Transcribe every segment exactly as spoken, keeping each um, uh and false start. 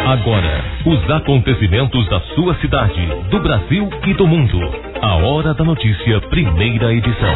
Agora, os acontecimentos da sua cidade, do Brasil e do mundo. A Hora da Notícia, primeira edição.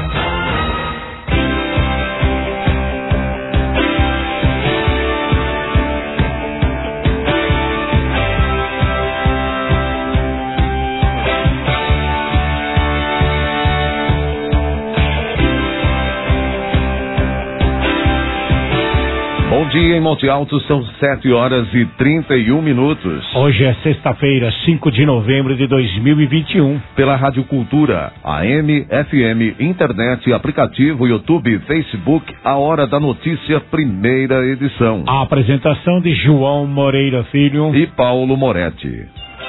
Bom dia em Monte Alto, são sete horas e trinta e um minutos. Hoje é sexta-feira, cinco de novembro de dois mil e vinte e um. Pela Rádio Cultura, A M, F M, internet, aplicativo, YouTube, Facebook, A Hora da Notícia, primeira edição. A apresentação de João Moreira Filho e Paulo Moretti.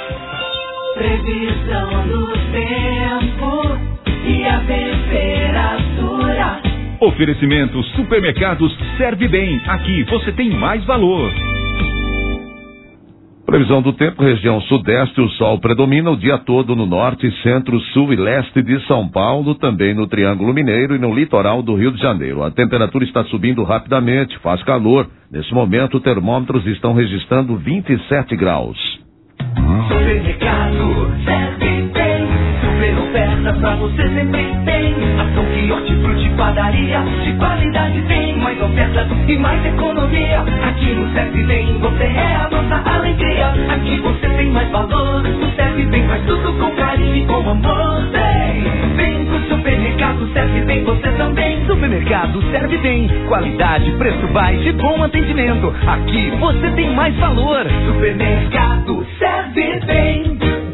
Previsão do tempo e a temperatura. Oferecimento Supermercados Serve Bem. Aqui você tem mais valor. Previsão do tempo, região sudeste, o sol predomina o dia todo no norte, centro, sul e leste de São Paulo, também no Triângulo Mineiro e no litoral do Rio de Janeiro. A temperatura está subindo rapidamente, faz calor. Nesse momento, termômetros estão registrando vinte e sete graus. Supermercado Serve Bem. Super oferta pra você sempre tem. Ação que hortifruti, padaria, de qualidade tem. Mais ofertas e mais economia. Aqui no Serve Bem você é a nossa alegria. Aqui você tem mais valor. No Serve Bem faz tudo com carinho e com amor. Vem, vem pro supermercado Serve Bem você também. Supermercado Serve Bem. Qualidade, preço baixo e bom atendimento. Aqui você tem mais valor. Supermercado Serve Bem.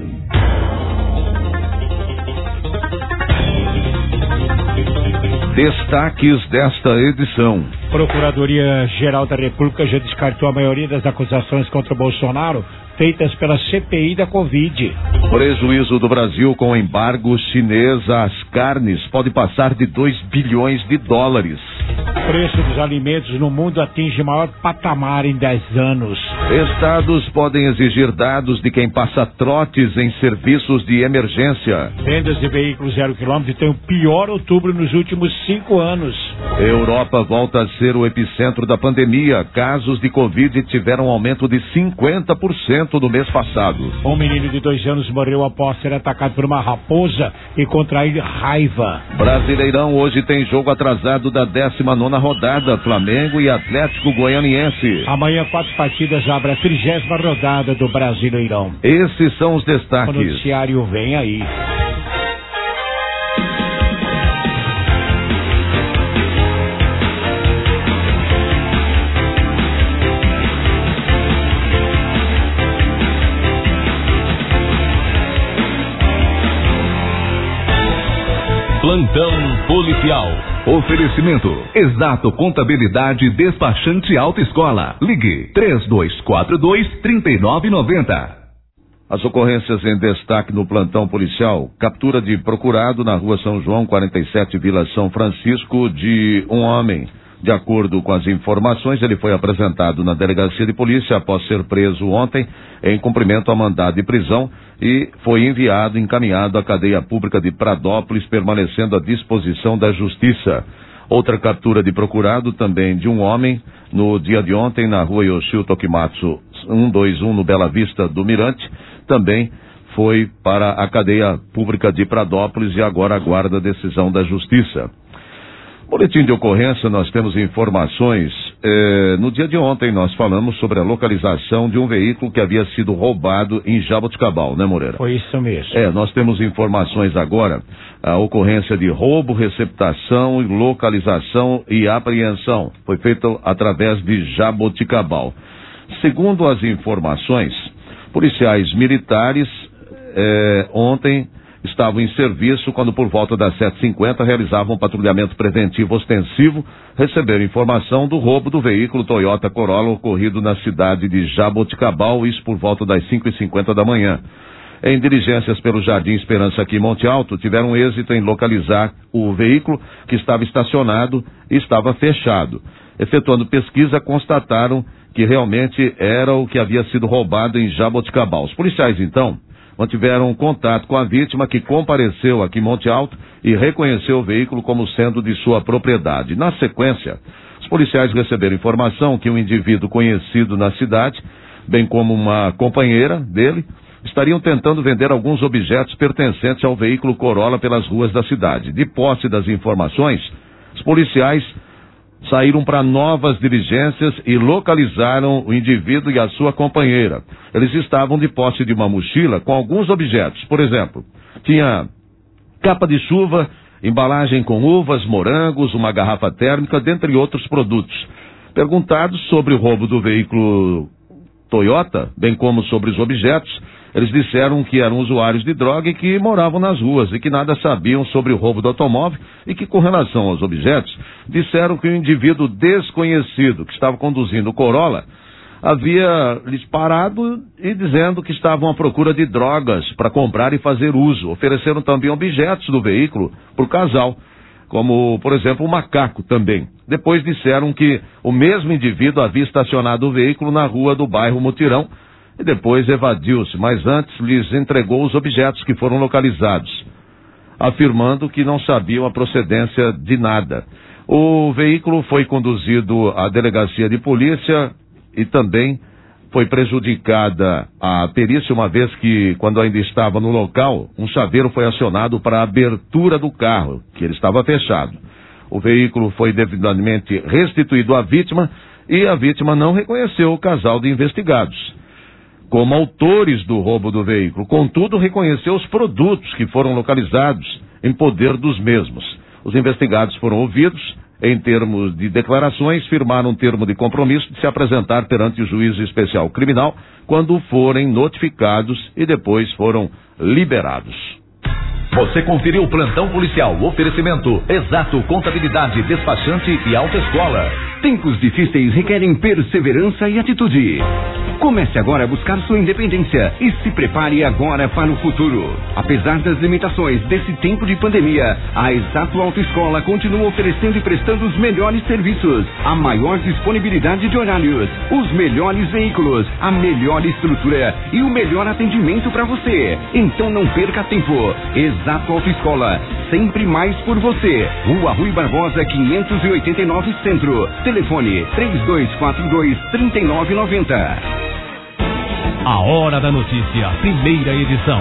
Destaques desta edição. Procuradoria-Geral da República já descartou a maioria das acusações contra o Bolsonaro feitas pela C P I da Covid. Prejuízo do Brasil com embargo chinês às carnes pode passar de dois bilhões de dólares. O preço dos alimentos no mundo atinge maior patamar em dez anos. Estados podem exigir dados de quem passa trotes em serviços de emergência. Vendas de veículos zero quilômetro têm o pior outubro nos últimos cinco anos. Europa volta a ser o epicentro da pandemia. Casos de Covid tiveram aumento de cinquenta por cento no mês passado. Um menino de dois anos morreu após ser atacado por uma raposa e contrair raiva. Brasileirão, hoje tem jogo atrasado da décima nona rodada, Flamengo e Atlético Goianiense. Amanhã quatro partidas abre a trigésima rodada do Brasileirão. Esses são os destaques. O noticiário vem aí. Plantão policial. Oferecimento Exato Contabilidade Despachante Autoescola. Ligue três dois quatro dois, três nove nove zero. As ocorrências em destaque no plantão policial. Captura de procurado na rua São João, quarenta e sete, Vila São Francisco, de um homem. De acordo com as informações, ele foi apresentado na delegacia de polícia após ser preso ontem em cumprimento a mandado de prisão e foi enviado, encaminhado à cadeia pública de Pradópolis, permanecendo à disposição da justiça. Outra captura de procurado também de um homem no dia de ontem na rua Yoshio Tokimatsu cento e vinte e um, no Bela Vista do Mirante, também foi para a cadeia pública de Pradópolis e agora aguarda a decisão da justiça. Boletim de ocorrência, nós temos informações. Eh, no dia de ontem nós falamos sobre a localização de um veículo que havia sido roubado em Jaboticabal, né, Moreira? Foi isso mesmo. É, nós temos informações agora, a ocorrência de roubo, receptação, localização e apreensão. Foi feito através de Jaboticabal. Segundo as informações, policiais militares eh, ontem estavam em serviço quando, por volta das sete e cinquenta, realizavam um patrulhamento preventivo ostensivo, receberam informação do roubo do veículo Toyota Corolla ocorrido na cidade de Jaboticabal, isso por volta das cinco e cinquenta da manhã. Em diligências pelo Jardim Esperança aqui em Monte Alto, tiveram êxito em localizar o veículo que estava estacionado e estava fechado. Efetuando pesquisa, constataram que realmente era o que havia sido roubado em Jaboticabal. Os policiais, então, mantiveram contato com a vítima, que compareceu aqui em Monte Alto e reconheceu o veículo como sendo de sua propriedade. Na sequência, os policiais receberam informação que um indivíduo conhecido na cidade bem como uma companheira dele, estariam tentando vender alguns objetos pertencentes ao veículo Corolla pelas ruas da cidade. De posse das informações, os policiais saíram para novas diligências e localizaram o indivíduo e a sua companheira. Eles estavam de posse de uma mochila com alguns objetos. Por exemplo, tinha capa de chuva, embalagem com uvas, morangos, uma garrafa térmica, dentre outros produtos. Perguntados sobre o roubo do veículo Toyota, bem como sobre os objetos, eles disseram que eram usuários de droga e que moravam nas ruas e que nada sabiam sobre o roubo do automóvel e que, com relação aos objetos, disseram que o indivíduo desconhecido que estava conduzindo o Corolla havia lhes parado e dizendo que estavam à procura de drogas para comprar e fazer uso. Ofereceram também objetos do veículo para o casal, como, por exemplo, um macaco também. Depois disseram que o mesmo indivíduo havia estacionado o veículo na rua do bairro Mutirão e depois evadiu-se, mas antes lhes entregou os objetos que foram localizados, afirmando que não sabiam a procedência de nada. O veículo foi conduzido à delegacia de polícia e também foi prejudicada a perícia, uma vez que, quando ainda estava no local, um chaveiro foi acionado para a abertura do carro, que ele estava fechado. O veículo foi devidamente restituído à vítima e a vítima não reconheceu o casal de investigados como autores do roubo do veículo. Contudo, reconheceu os produtos que foram localizados em poder dos mesmos. Os investigados foram ouvidos. Em termos de declarações, firmaram um termo de compromisso de se apresentar perante o juízo especial criminal quando forem notificados e depois foram liberados. Você conferiu o Plantão Policial. Oferecimento Exato Contabilidade, Despachante e Autoescola. Tempos difíceis requerem perseverança e atitude. Comece agora a buscar sua independência e se prepare agora para o futuro. Apesar das limitações desse tempo de pandemia, a Exato Autoescola continua oferecendo e prestando os melhores serviços, a maior disponibilidade de horários, os melhores veículos, a melhor estrutura e o melhor atendimento para você. Então não perca tempo. Exato Autoescola, sempre mais por você. Rua Rui Barbosa, quinhentos e oitenta e nove Centro. Telefone três dois quatro dois, três nove nove zero. A Hora da Notícia, primeira edição.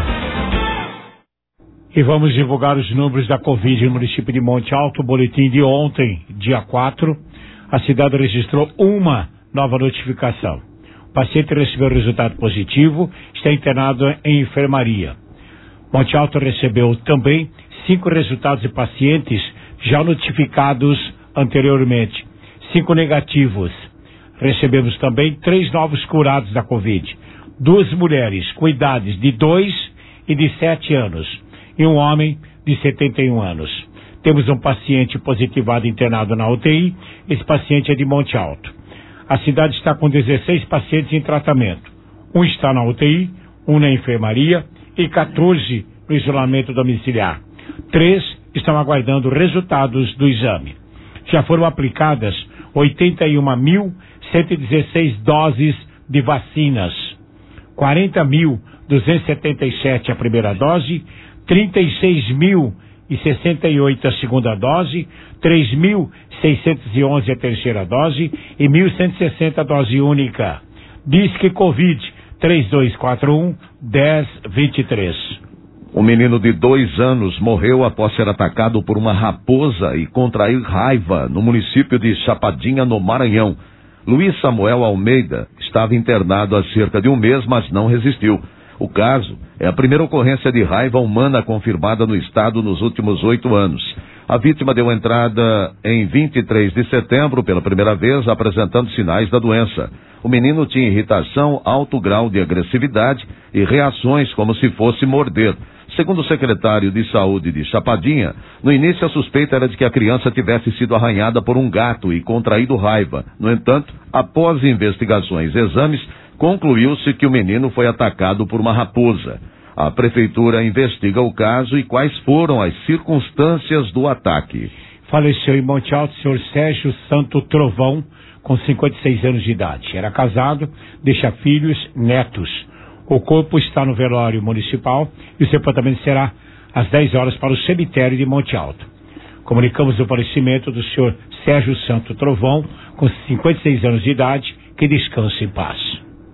E vamos divulgar os números da Covid no município de Monte Alto. O boletim de ontem, dia quatro, a cidade registrou uma nova notificação. O paciente recebeu resultado positivo, está internado em enfermaria. Monte Alto recebeu também cinco resultados de pacientes já notificados anteriormente, cinco negativos. Recebemos também três novos curados da Covid, duas mulheres com idades de dois e de sete anos e um homem de setenta e um anos. Temos um paciente positivado internado na U T I, esse paciente é de Monte Alto. A cidade está com dezesseis pacientes em tratamento, um está na U T I, um na enfermaria e quatorze no isolamento domiciliar. Três estão aguardando resultados do exame. Já foram aplicadas oitenta e uma mil cento e dezesseis doses de vacinas, quarenta mil duzentos e setenta e sete a primeira dose, trinta e seis mil e sessenta e oito a segunda dose, três mil seiscentos e onze a terceira dose e mil cento e sessenta a dose única. Disque Covid três dois quatro um, dez vinte e três. Um menino de dois anos morreu após ser atacado por uma raposa e contrair raiva no município de Chapadinha, no Maranhão. Luiz Samuel Almeida estava internado há cerca de um mês, mas não resistiu. O caso é a primeira ocorrência de raiva humana confirmada no estado nos últimos oito anos. A vítima deu entrada em vinte e três de setembro pela primeira vez, apresentando sinais da doença. O menino tinha irritação, alto grau de agressividade e reações como se fosse morder. Segundo o secretário de Saúde de Chapadinha, no início a suspeita era de que a criança tivesse sido arranhada por um gato e contraído raiva. No entanto, após investigações e exames, concluiu-se que o menino foi atacado por uma raposa. A prefeitura investiga o caso e quais foram as circunstâncias do ataque. Faleceu em Monte Alto o senhor Sérgio Santo Trovão, com cinquenta e seis anos de idade. Era casado, deixa filhos, netos. O corpo está no velório municipal e o sepultamento será às dez horas para o cemitério de Monte Alto. Comunicamos o falecimento do senhor Sérgio Santo Trovão, com cinquenta e seis anos de idade, que descanse em paz.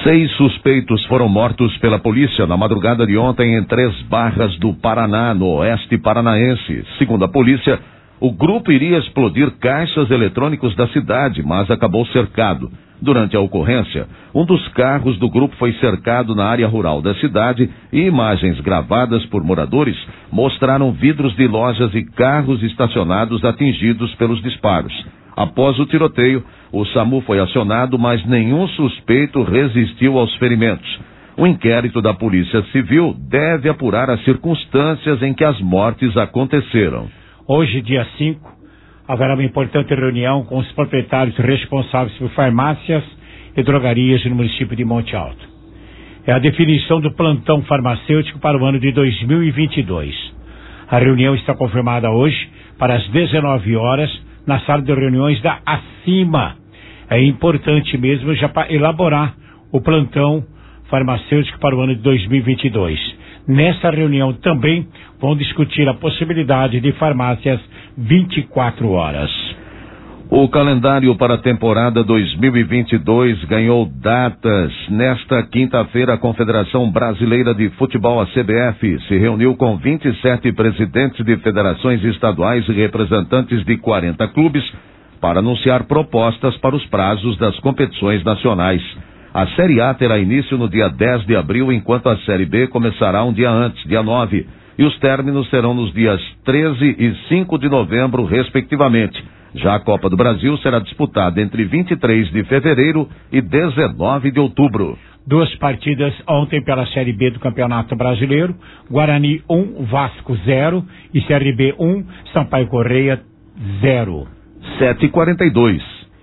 Seis suspeitos foram mortos pela polícia na madrugada de ontem em Três Barras do Paraná, no oeste paranaense. Segundo a polícia, o grupo iria explodir caixas eletrônicos da cidade, mas acabou cercado. Durante a ocorrência, um dos carros do grupo foi cercado na área rural da cidade e imagens gravadas por moradores mostraram vidros de lojas e carros estacionados atingidos pelos disparos. Após o tiroteio, o SAMU foi acionado, mas nenhum suspeito resistiu aos ferimentos. O inquérito da Polícia Civil deve apurar as circunstâncias em que as mortes aconteceram. Hoje, dia cinco, haverá uma importante reunião com os proprietários responsáveis por farmácias e drogarias no município de Monte Alto. É a definição do plantão farmacêutico para o ano de dois mil e vinte e dois. A reunião está confirmada hoje para as dezenove horas na sala de reuniões da Acima. É importante mesmo já para elaborar o plantão farmacêutico para o ano de dois mil e vinte e dois. Nessa reunião também vão discutir a possibilidade de farmácias vinte e quatro horas. O calendário para a temporada dois mil e vinte e dois ganhou datas. Nesta quinta-feira, a Confederação Brasileira de Futebol, a C B F, se reuniu com vinte e sete presidentes de federações estaduais e representantes de quarenta clubes para anunciar propostas para os prazos das competições nacionais. A Série A terá início no dia dez de abril, enquanto a Série B começará um dia antes, dia nove, e os términos serão nos dias treze e cinco de novembro, respectivamente. Já a Copa do Brasil será disputada entre vinte e três de fevereiro e dezenove de outubro. Duas partidas ontem pela Série B do Campeonato Brasileiro: Guarani um, Vasco zero e C R B um, Sampaio Correia zero. sete e quarenta e dois.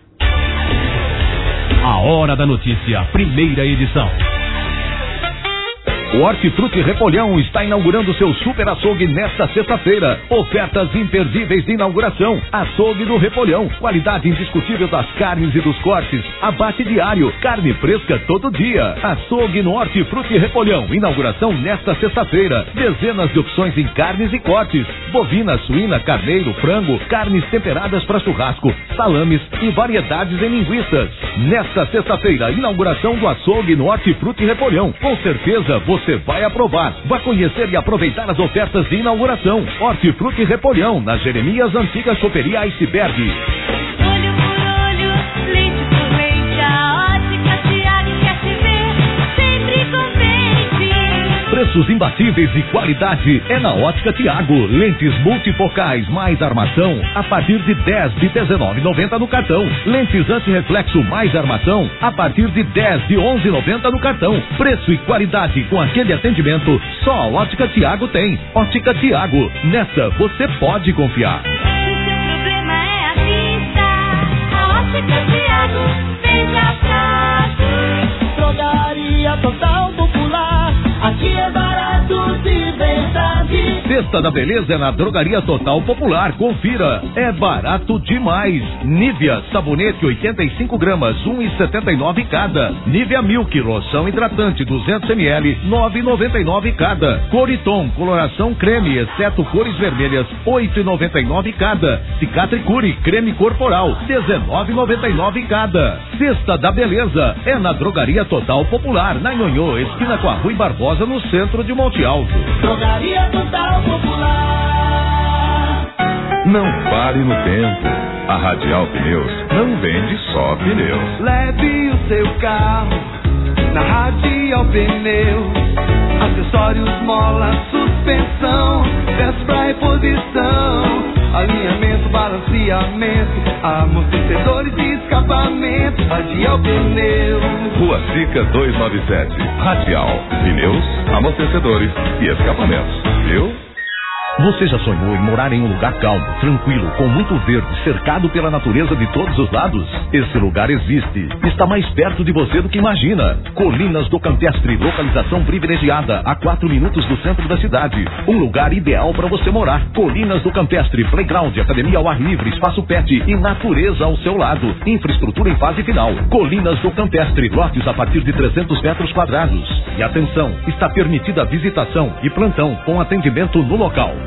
A Hora da Notícia, primeira edição. O Hortifruti Repolhão está inaugurando seu super açougue nesta sexta-feira. Ofertas imperdíveis de inauguração. Açougue do Repolhão. Qualidade indiscutível das carnes e dos cortes. Abate diário. Carne fresca todo dia. Açougue no Hortifruti Repolhão. Inauguração nesta sexta-feira. Dezenas de opções em carnes e cortes. Bovina, suína, carneiro, frango, carnes temperadas para churrasco, salames e variedades em linguiças. Nesta sexta-feira, inauguração do açougue no Hortifruti Repolhão. Com certeza você Você vai aprovar. Vá conhecer e aproveitar as ofertas de inauguração. Hortifruti Repolhão, na Jeremias Antiga Choperia Iceberg. Olho por olho, leite por leite, a Ótica Tiago quer te ver sempre contente. Preços imbatíveis e qualidade é na Ótica Tiago. Lentes multifocais mais armação a partir de dez de dezenove e noventa no cartão. Lentes antirreflexo mais armação a partir de dez de onze e noventa no cartão. Preço e qualidade com aquele atendimento só a Ótica Tiago tem. Ótica Tiago, nessa você pode confiar. Se seu problema é a vista, a Ótica Tiago veja prazo. Drogaria Total Popular, aqui é barato de verdade. Festa da Beleza é na Drogaria Total Popular. Confira, é barato demais. Nivea sabonete oitenta e cinco gramas, um e setenta e nove cada. Nivea Milk loção hidratante duzentos mililitros, nove e noventa e nove cada. Coriton coloração creme, exceto cores vermelhas, oito e noventa e nove cada. Cicatricure creme corporal, dezenove e noventa e nove cada. Festa da Beleza é na Drogaria Total Popular, na Nhonhô, esquina com a Rui Barbosa, no centro de Monte Alto. Drogaria Total Popular. Não pare no tempo. A Radial Pneus não vende só pneus. Leve o seu carro na Radial Pneus. Acessórios, mola, suspensão, peças pra reposição, alinhamento, balanceamento, amortecedores e escapamento. Radial Pneus. Rua Sica duzentos e noventa e sete. Radial Pneus, amortecedores e escapamentos. Viu? Você já sonhou em morar em um lugar calmo, tranquilo, com muito verde, cercado pela natureza de todos os lados? Esse lugar existe. Está mais perto de você do que imagina. Colinas do Campestre, localização privilegiada, a quatro minutos do centro da cidade. Um lugar ideal para você morar. Colinas do Campestre, playground, academia ao ar livre, espaço pet e natureza ao seu lado. Infraestrutura em fase final. Colinas do Campestre, lotes a partir de trezentos metros quadrados. E atenção, está permitida a visitação e plantão com atendimento no local.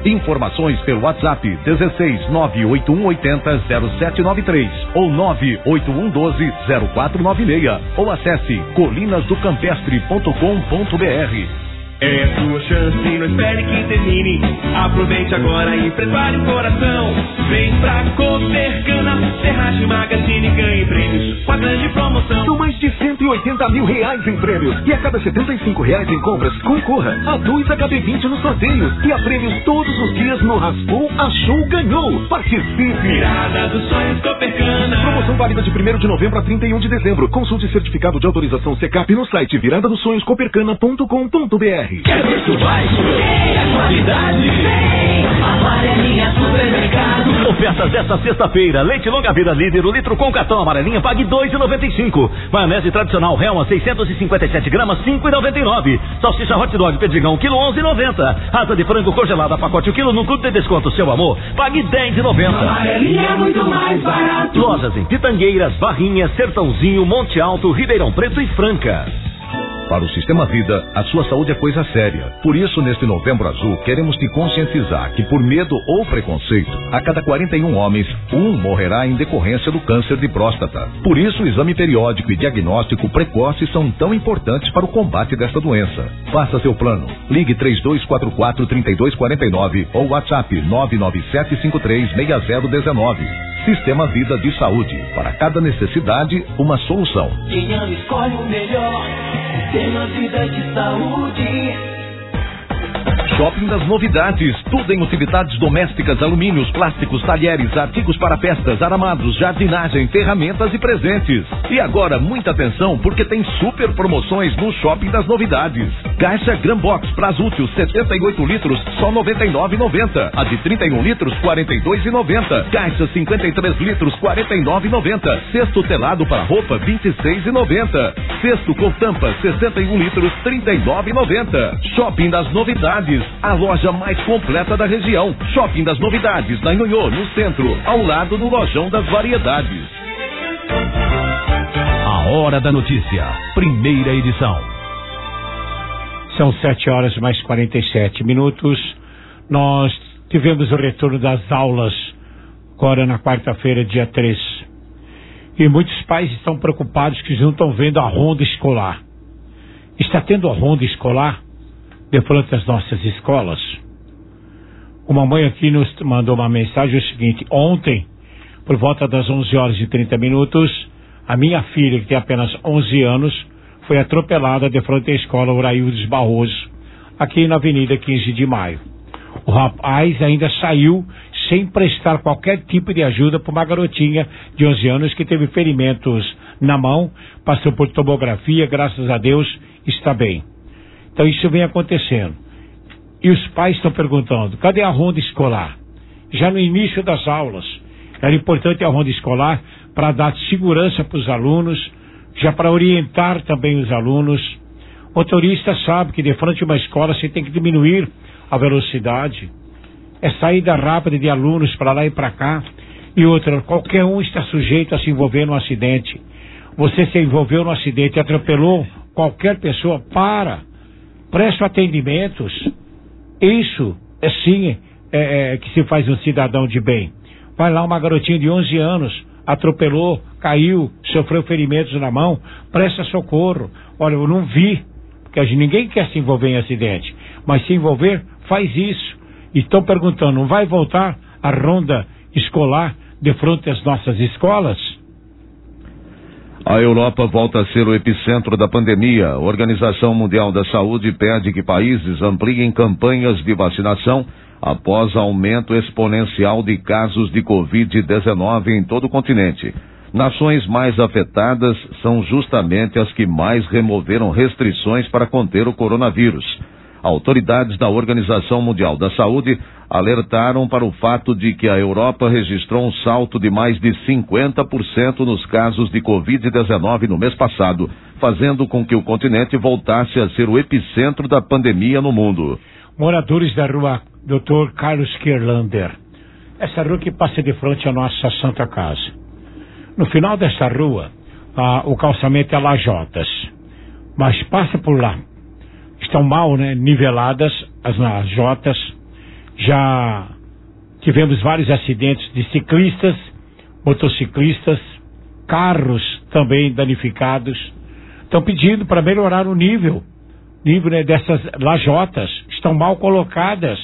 Informações pelo WhatsApp dezesseis nove oito um oito zero zero sete nove três ou nove oito um um dois zero quatro nove seis ou acesse colinas do campestre ponto com ponto br. É sua chance, não espere que termine. Aproveite agora e prepare o coração. Vem pra Copercana, Ferragem Magazine, ganhe prêmios com a grande promoção. São mais de cento e oitenta mil reais em prêmios. E a cada setenta e cinco reais em compras, concorra a dois H B vinte nos sorteios. E a prêmios todos os dias no Raspou, Achou, Ganhou. Participe! Virada dos sonhos Copercana. Promoção válida de primeiro de novembro a trinta e um de dezembro. Consulte certificado de autorização Secap no site virada dos sonhos copercana ponto com ponto br. Quer ver que vai? Tem a qualidade. Tem Amarelinha Supermercado. Ofertas desta sexta-feira. Leite longa vida líder, o litro com cartão amarelinha, pague dois reais e noventa e cinco. Maionese tradicional Helma, seiscentos e cinquenta e sete gramas, cinco reais e noventa e nove. Salsicha hot dog Perdigão, quilo onze reais e noventa. Asa de frango congelada, pacote o quilo no Clube de Desconto Seu Amor, pague dez reais e noventa. Amarelinha é muito mais barato. Lojas em Pitangueiras, Barrinhas, Sertãozinho, Monte Alto, Ribeirão Preto e Franca. Para o Sistema Vida, a sua saúde é coisa séria. Por isso, neste Novembro Azul, queremos te conscientizar que por medo ou preconceito, a cada quarenta e um homens, um morrerá em decorrência do câncer de próstata. Por isso, o exame periódico e diagnóstico precoce são tão importantes para o combate desta doença. Faça seu plano. Ligue três dois quatro quatro, três dois quatro nove ou WhatsApp nove nove sete cinco três seis zero um nove. Sistema Vida de Saúde. Para cada necessidade, uma solução. Quem ama escolhe o melhor. Sistema Vida de Saúde. Shopping das Novidades, tudo em utilidades domésticas, alumínios, plásticos, talheres, artigos para festas, aramados, jardinagem, ferramentas e presentes. E agora, muita atenção, porque tem super promoções no Shopping das Novidades. Caixa Grambox Prazútil setenta e oito litros, só noventa e nove reais e noventa centavos. A de trinta e um litros, quarenta e dois reais e noventa centavos. Caixa cinquenta e três litros, quarenta e nove reais e noventa centavos. Cesto telado para roupa, vinte e seis reais e noventa centavos. Cesto com tampa, sessenta e um litros, trinta e nove reais e noventa centavos. Shopping das Novidades, a loja mais completa da região. Shopping das Novidades, na Nhonhô, no centro, ao lado do Lojão das Variedades. A Hora da Notícia, primeira edição. São sete horas mais quarenta e sete minutos. Nós tivemos o retorno das aulas agora na quarta-feira, dia três. E muitos pais estão preocupados que não estão vendo a ronda escolar. Está tendo a ronda escolar de frente às nossas escolas. Uma mãe aqui nos mandou uma mensagem, o seguinte: ontem, por volta das onze horas e trinta minutos, a minha filha, que tem apenas onze anos, foi atropelada de frente à escola Uraildes Barroso, aqui na Avenida quinze de maio. O rapaz ainda saiu sem prestar qualquer tipo de ajuda para uma garotinha de onze anos que teve ferimentos na mão, passou por tomografia, graças a Deus está bem. Então isso vem acontecendo. E os pais estão perguntando: cadê a ronda escolar? Já no início das aulas, era importante a ronda escolar para dar segurança para os alunos, já para orientar também os alunos. O motorista sabe que de frente a uma escola você tem que diminuir a velocidade. É saída rápida de alunos para lá e para cá. E outra, qualquer um está sujeito a se envolver num acidente. Você se envolveu num acidente, atropelou qualquer pessoa, para. Presta atendimentos. Isso é sim é, é, que se faz um cidadão de bem. Vai lá uma garotinha de onze anos, atropelou, caiu, sofreu ferimentos na mão, presta socorro. Olha, eu não vi, porque ninguém quer se envolver em acidente, mas se envolver, faz isso. E estão perguntando: não vai voltar a ronda escolar de frente às nossas escolas? A Europa volta a ser o epicentro da pandemia. A Organização Mundial da Saúde pede que países ampliem campanhas de vacinação após aumento exponencial de casos de covid dezenove em todo o continente. Nações mais afetadas são justamente as que mais removeram restrições para conter o coronavírus. Autoridades da Organização Mundial da Saúde alertaram para o fato de que a Europa registrou um salto de mais de cinquenta por cento nos casos de covid dezenove no mês passado, fazendo com que o continente voltasse a ser o epicentro da pandemia no mundo. Moradores da rua doutor Carlos Kirlander, essa rua que passa de frente à nossa Santa Casa. No final dessa rua, ah, o calçamento é lajotas, mas passa por lá. Estão mal, né, niveladas as lajotas, Já tivemos vários acidentes de ciclistas, motociclistas, carros também danificados. Estão pedindo para melhorar o nível, nível né, dessas lajotas, estão mal colocadas,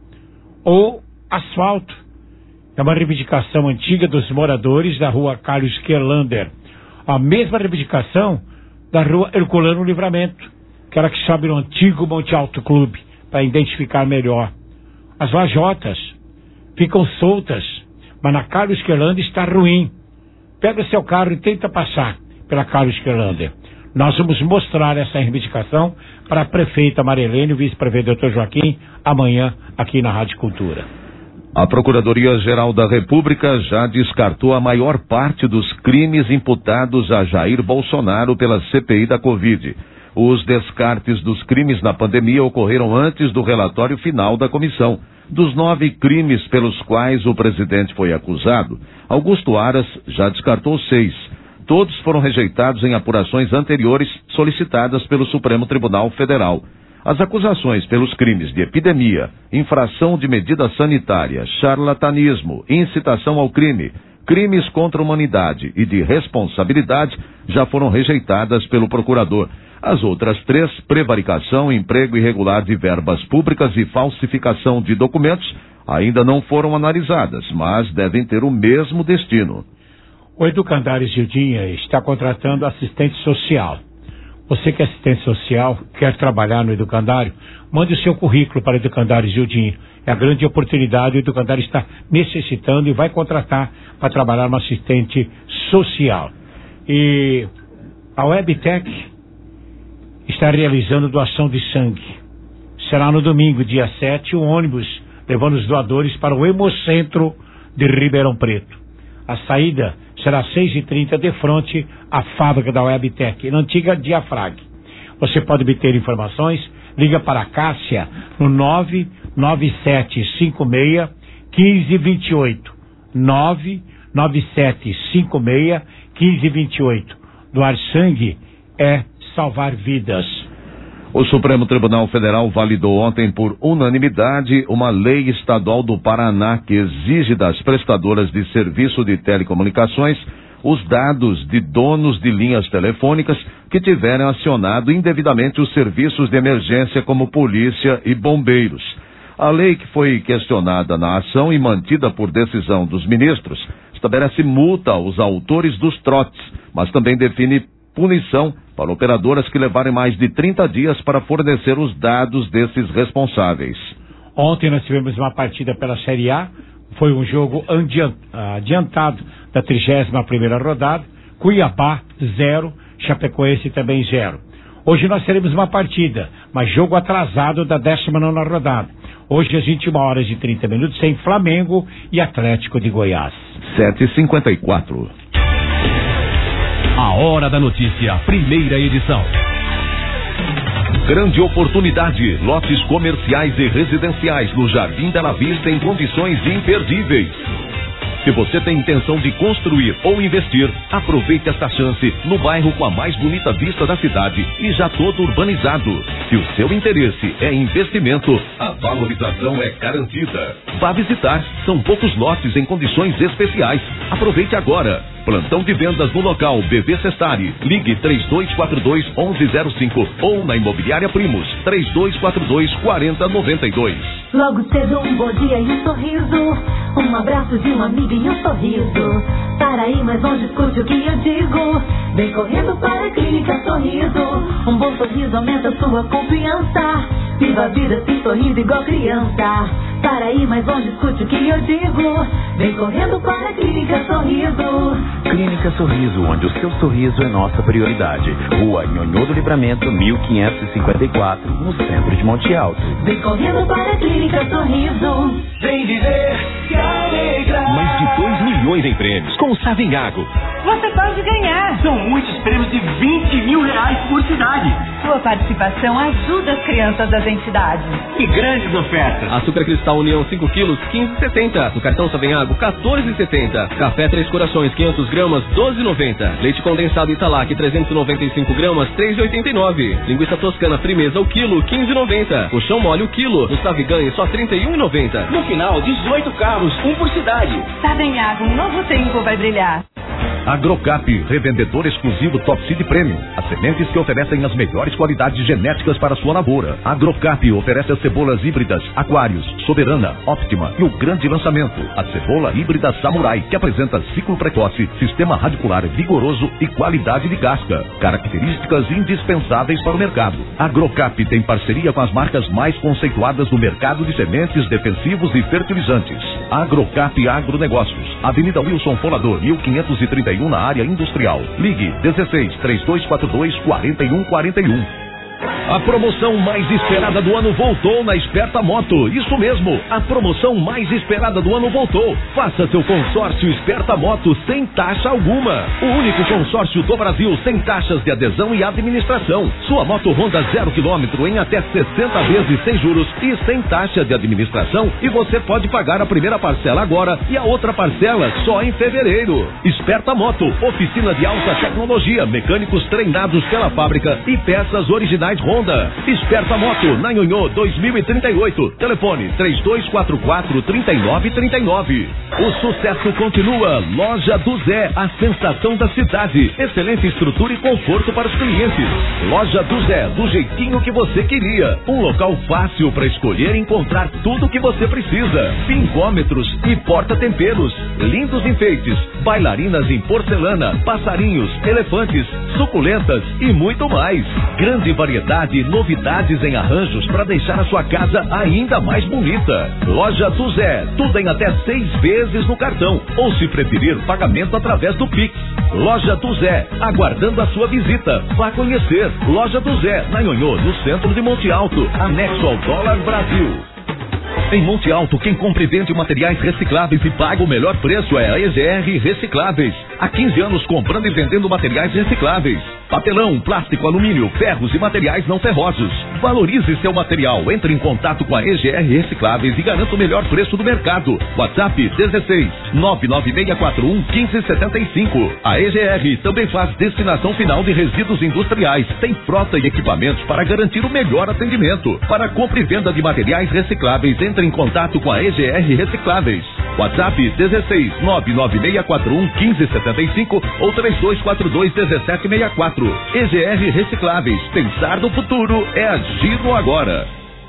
ou asfalto. É uma reivindicação antiga dos moradores da rua Carlos Querlander. A mesma reivindicação da rua Herculano Livramento, aquela que sobe no antigo Monte Alto Clube, para identificar melhor. As lajotas ficam soltas, mas na Carlos Querlander está ruim. Pega seu carro e tenta passar pela Carlos Querlander. Nós vamos mostrar essa reivindicação para a prefeita Marilene e o vice-prefeito doutor Joaquim amanhã aqui na Rádio Cultura. A Procuradoria-Geral da República já descartou a maior parte dos crimes imputados a Jair Bolsonaro pela C P I da Covid. Os descartes dos crimes na pandemia ocorreram antes do relatório final da comissão. Dos nove crimes pelos quais o presidente foi acusado, Augusto Aras já descartou seis. Todos foram rejeitados em apurações anteriores solicitadas pelo Supremo Tribunal Federal. As acusações pelos crimes de epidemia, infração de medida sanitária, charlatanismo, incitação ao crime, crimes contra a humanidade e de responsabilidade já foram rejeitadas pelo procurador. As outras três, prevaricação, emprego irregular de verbas públicas e falsificação de documentos, ainda não foram analisadas, mas devem ter o mesmo destino. O Educandário Gildinha está contratando assistente social. Você que é assistente social, quer trabalhar no Educandário, mande o seu currículo para o Educandário Gildinha. É a grande oportunidade, o Educandário está necessitando e vai contratar para trabalhar no assistente social. E a Webtec está realizando doação de sangue. Será no domingo, dia sete, um ônibus levando os doadores para o Hemocentro de Ribeirão Preto. A saída será às seis e trinta de frente à fábrica da Webtec, na antiga Diafrag. Você pode obter informações, liga para a Cássia no nove nove sete cinco seis, um cinco dois oito. nove nove sete cinco seis, um cinco dois oito. Doar sangue é salvar vidas. O Supremo Tribunal Federal validou ontem por unanimidade uma lei estadual do Paraná que exige das prestadoras de serviço de telecomunicações os dados de donos de linhas telefônicas que tiverem acionado indevidamente os serviços de emergência como polícia e bombeiros. A lei, que foi questionada na ação e mantida por decisão dos ministros, estabelece multa aos autores dos trotes, mas também define punição para operadoras que levarem mais de trinta dias para fornecer os dados desses responsáveis. Ontem nós tivemos uma partida pela Série A, foi um jogo adiantado da trigésima primeira rodada, Cuiabá zero, Chapecoense também zero. Hoje nós teremos uma partida, mas jogo atrasado da décima nona rodada. Hoje às vinte e uma horas e trinta minutos tem Flamengo e Atlético de Goiás. sete e cinquenta e quatro. A Hora da Notícia, primeira edição. Grande oportunidade, lotes comerciais e residenciais no Jardim Bela Vista em condições imperdíveis. Se você tem intenção de construir ou investir, aproveite esta chance no bairro com a mais bonita vista da cidade e já todo urbanizado. Se o seu interesse é investimento, a valorização é garantida. Vá visitar, são poucos lotes em condições especiais. Aproveite agora. Plantão de vendas no local B V Cestari. Ligue três dois quatro dois, um um zero cinco ou na Imobiliária Primos três dois quatro dois, quatro zero nove dois. Logo cedo um bom dia e um sorriso, um abraço de uma amiga e um sorriso. Para ir mais longe, escute o que eu digo. Vem correndo para a Clínica Sorriso. Um bom sorriso aumenta sua confiança. Viva a vida assim sorrindo igual criança. Para ir mais longe, escute o que eu digo. Vem correndo para a Clínica Sorriso. Clínica Sorriso, onde o seu sorriso é nossa prioridade. Rua Nhonhô do Livramento, mil quinhentos e cinquenta e quatro, no centro de Monte Alto. Vem correndo para a Clínica Sorriso. Vem viver, se alegrar. Mais de dois milhões em prêmios com o Savenhago. você pode ganhar. São muitos prêmios de vinte mil reais por cidade. Sua participação ajuda as crianças das entidades. Que grandes ofertas. Açúcar Cristal União cinco quilos, quinze reais e setenta centavos. No cartão Savenhago, quatorze reais e setenta centavos. Café Três Corações, quinhentas gramas, doze reais e noventa centavos. Leite condensado Italac, trezentas e noventa e cinco gramas, três reais e oitenta e nove centavos. Linguiça toscana Primeza, o quilo, quinze reais e noventa centavos. Colchão mole, o quilo. No Saviganhe, só trinta e um reais e noventa centavos. No final, dezoito carros, um por cidade. Savenhago, um novo tempo vai brilhar. Agrocap, revendedor exclusivo Top Seed Premium. As sementes que oferecem as melhores qualidades genéticas para sua lavoura. Agrocap oferece as cebolas híbridas Aquários, Soberana, Optima e o grande lançamento, a cebola híbrida Samurai, que apresenta ciclo precoce, sistema radicular vigoroso e qualidade de casca. Características indispensáveis para o mercado. Agrocap tem parceria com as marcas mais conceituadas do mercado de sementes, defensivos e fertilizantes. Agrocap Agronegócios, Avenida Wilson Folador, mil quinhentos e trinta e um na área industrial. Ligue dezesseis, três dois quatro dois, quatro um quatro um. A promoção mais esperada do ano voltou na Esperta Moto. Isso mesmo, a promoção mais esperada do ano voltou. Faça seu consórcio Esperta Moto sem taxa alguma. O único consórcio do Brasil sem taxas de adesão e administração. Sua moto Honda zero quilômetro em até sessenta vezes sem juros e sem taxa de administração. E você pode pagar a primeira parcela agora e a outra parcela só em fevereiro. Esperta Moto, oficina de alta tecnologia, mecânicos treinados pela fábrica e peças originais Honda. Esperta Moto, na Nhonhô dois mil e trinta e oito. Telefone três dois quatro quatro, três nove três nove. O sucesso continua. Loja do Zé, a sensação da cidade. Excelente estrutura e conforto para os clientes. Loja do Zé, do jeitinho que você queria. Um local fácil para escolher e encontrar tudo o que você precisa. Pingômetros e porta-temperos. Lindos enfeites. Bailarinas em porcelana, passarinhos, elefantes, suculentas e muito mais. Grande variedade e novidades em arranjos para deixar a sua casa ainda mais bonita. Loja do Zé, tudo em até seis vezes no cartão, ou se preferir, pagamento através do Pix. Loja do Zé, aguardando a sua visita. Vá conhecer. Loja do Zé, na Nhonhô, no centro de Monte Alto, anexo ao Dólar Brasil. Em Monte Alto, quem compra e vende materiais recicláveis e paga o melhor preço é a E G R Recicláveis. Há quinze anos comprando e vendendo materiais recicláveis. Papelão, plástico, alumínio, ferros e materiais não ferrosos. Valorize seu material. Entre em contato com a E G R Recicláveis e garanta o melhor preço do mercado. WhatsApp dezesseis, nove nove seis quatro um, um cinco sete cinco. A E G R também faz destinação final de resíduos industriais. Tem frota e equipamentos para garantir o melhor atendimento. Para compra e venda de materiais recicláveis, entre em contato com a E G R Recicláveis. WhatsApp dezesseis, nove nove seis quatro um, um cinco sete cinco ou três dois quatro dois, um sete seis quatro. E G R Recicláveis. Pensar no futuro é agir no agora.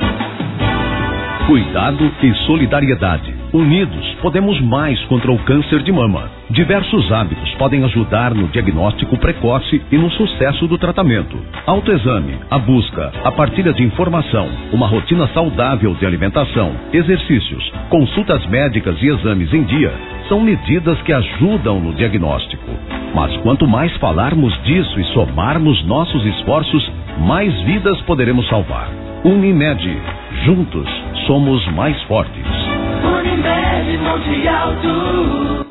Cuidado e solidariedade. Unidos, podemos mais contra o câncer de mama. Diversos hábitos podem ajudar no diagnóstico precoce e no sucesso do tratamento. Autoexame, a busca, a partilha de informação, uma rotina saudável de alimentação, exercícios, consultas médicas e exames em dia são medidas que ajudam no diagnóstico. Mas quanto mais falarmos disso e somarmos nossos esforços, mais vidas poderemos salvar. Unimed, juntos somos mais fortes. Unimed Monte Alto.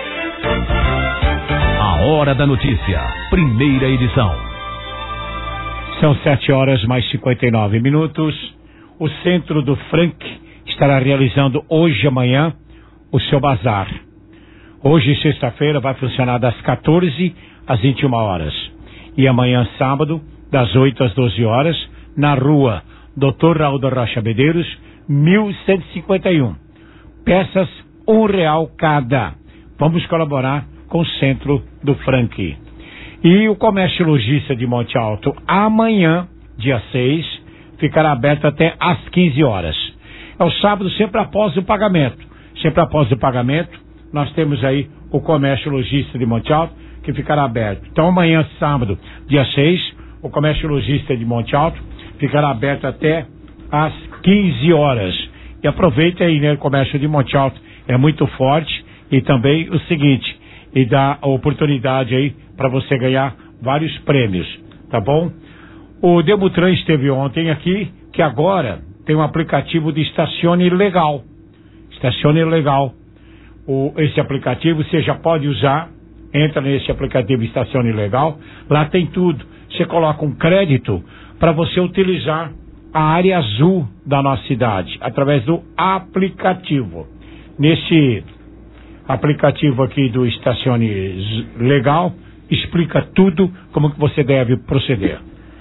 A Hora da Notícia, primeira edição. São sete horas mais cinquenta e nove minutos. O Centro do Frank estará realizando hoje e amanhã o seu bazar. Hoje, sexta-feira, vai funcionar das quatorze às vinte e uma horas. E amanhã, sábado, das oito às doze horas, na rua doutor Raul da Rocha Medeiros, mil cento e cinquenta e um. Peças, um real cada. Vamos colaborar com o Centro do Frank. E o Comércio Logista de Monte Alto, amanhã, dia seis, ficará aberto até às quinze horas. É o sábado, sempre após o pagamento. Sempre após o pagamento, nós temos aí o Comércio Logista de Monte Alto, que ficará aberto. Então, amanhã, sábado, dia seis, o Comércio Logista de Monte Alto ficará aberto até às quinze horas. E aproveita aí, né? O comércio de Monte Alto é muito forte. E também o seguinte, e dá a oportunidade aí para você ganhar vários prêmios, tá bom? O Demutran esteve ontem aqui, que agora tem um aplicativo de Estacione Legal. Estacione Legal. O, esse aplicativo você já pode usar entra nesse aplicativo Estacione Legal, lá tem tudo. Você coloca um crédito para você utilizar a área azul da nossa cidade, através do aplicativo. Nesse aplicativo aqui do Estacione Legal, explica tudo como que você deve proceder.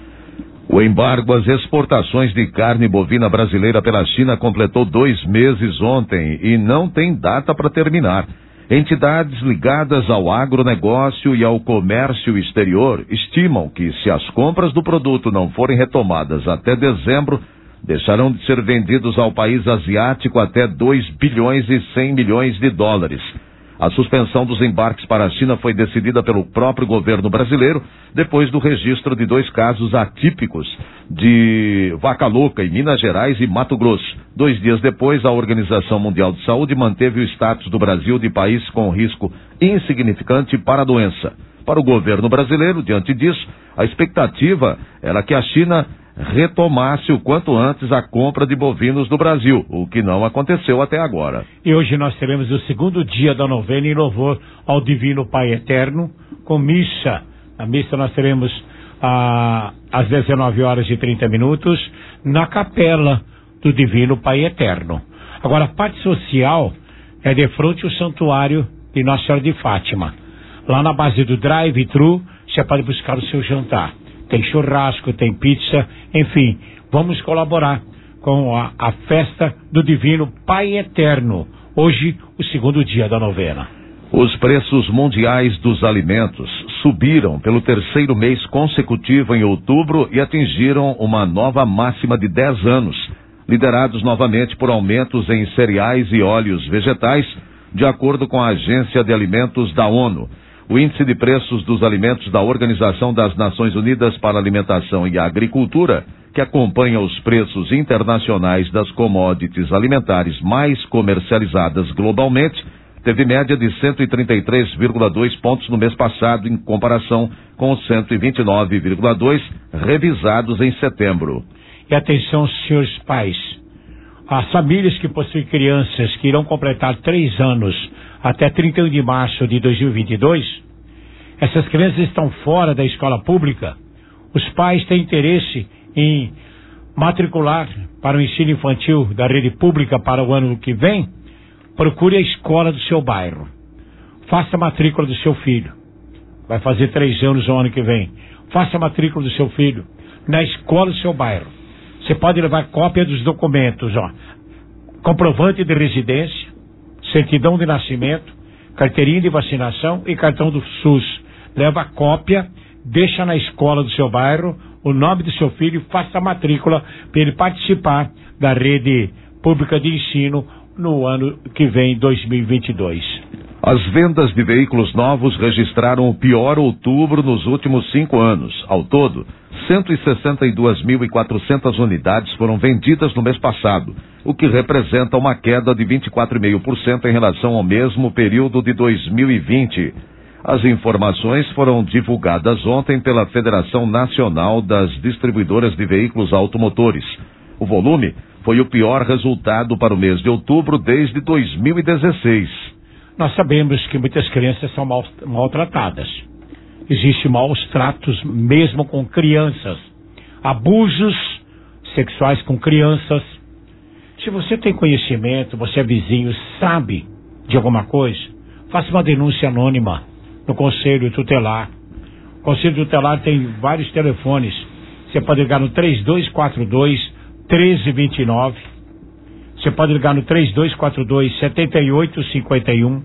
O embargo às exportações de carne bovina brasileira pela China completou dois meses ontem e não tem data para terminar. Entidades ligadas ao agronegócio e ao comércio exterior estimam que, se as compras do produto não forem retomadas até dezembro, deixarão de ser vendidos ao país asiático até dois bilhões e cem milhões de dólares. A suspensão dos embarques para a China foi decidida pelo próprio governo brasileiro depois do registro de dois casos atípicos de vaca louca em Minas Gerais e Mato Grosso. Dois dias depois, a Organização Mundial de Saúde manteve o status do Brasil de país com risco insignificante para a doença. Para o governo brasileiro, diante disso, a expectativa era que a China retomasse o quanto antes a compra de bovinos do Brasil, o que não aconteceu até agora. E hoje nós teremos o segundo dia da novena em louvor ao Divino Pai Eterno, com missa. A missa nós teremos ah, às dezenove horas e trinta minutos na capela do Divino Pai Eterno. Agora, a parte social é de frente ao santuário de Nossa Senhora de Fátima. Lá na base do drive-thru, você pode buscar o seu jantar. Tem churrasco, tem pizza, enfim, vamos colaborar com a, a festa do Divino Pai Eterno. Hoje, o segundo dia da novena. Os preços mundiais dos alimentos subiram pelo terceiro mês consecutivo em outubro e atingiram uma nova máxima de dez anos, liderados novamente por aumentos em cereais e óleos vegetais, de acordo com a Agência de Alimentos da ONU. O índice de preços dos alimentos da Organização das Nações Unidas para a Alimentação e a Agricultura, que acompanha os preços internacionais das commodities alimentares mais comercializadas globalmente, teve média de cento e trinta e três vírgula dois pontos no mês passado, em comparação com os cento e vinte e nove vírgula dois revisados em setembro. E atenção, senhores pais, as famílias que possuem crianças que irão completar três anos até trinta e um de março de dois mil e vinte e dois, essas crianças estão fora da escola pública. Os pais têm interesse em matricular para o ensino infantil da rede pública para o ano que vem. Procure a escola do seu bairro. Faça a matrícula do seu filho. Vai fazer três anos no ano que vem. Faça a matrícula do seu filho na escola do seu bairro. Você pode levar cópia dos documentos, ó. Comprovante de residência, certidão de nascimento, carteirinha de vacinação e cartão do SUS. Leva a cópia, deixa na escola do seu bairro o nome do seu filho e faça a matrícula para ele participar da rede pública de ensino no ano que vem, dois mil e vinte e dois. As vendas de veículos novos registraram o pior outubro nos últimos cinco anos. Ao todo, cento e sessenta e duas mil e quatrocentas unidades foram vendidas no mês passado, o que representa uma queda de vinte e quatro vírgula cinco por cento em relação ao mesmo período de dois mil e vinte. As informações foram divulgadas ontem pela Federação Nacional das Distribuidoras de Veículos Automotores. O volume foi o pior resultado para o mês de outubro desde dois mil e dezesseis. Nós sabemos que muitas crianças são mal, maltratadas. Existem maus tratos mesmo com crianças. Abusos sexuais com crianças. Se você tem conhecimento, você é vizinho, sabe de alguma coisa, faça uma denúncia anônima no Conselho Tutelar. O Conselho Tutelar tem vários telefones. Você pode ligar no três dois quatro dois, um três dois nove. Você pode ligar no três dois quatro dois, sete oito cinco um.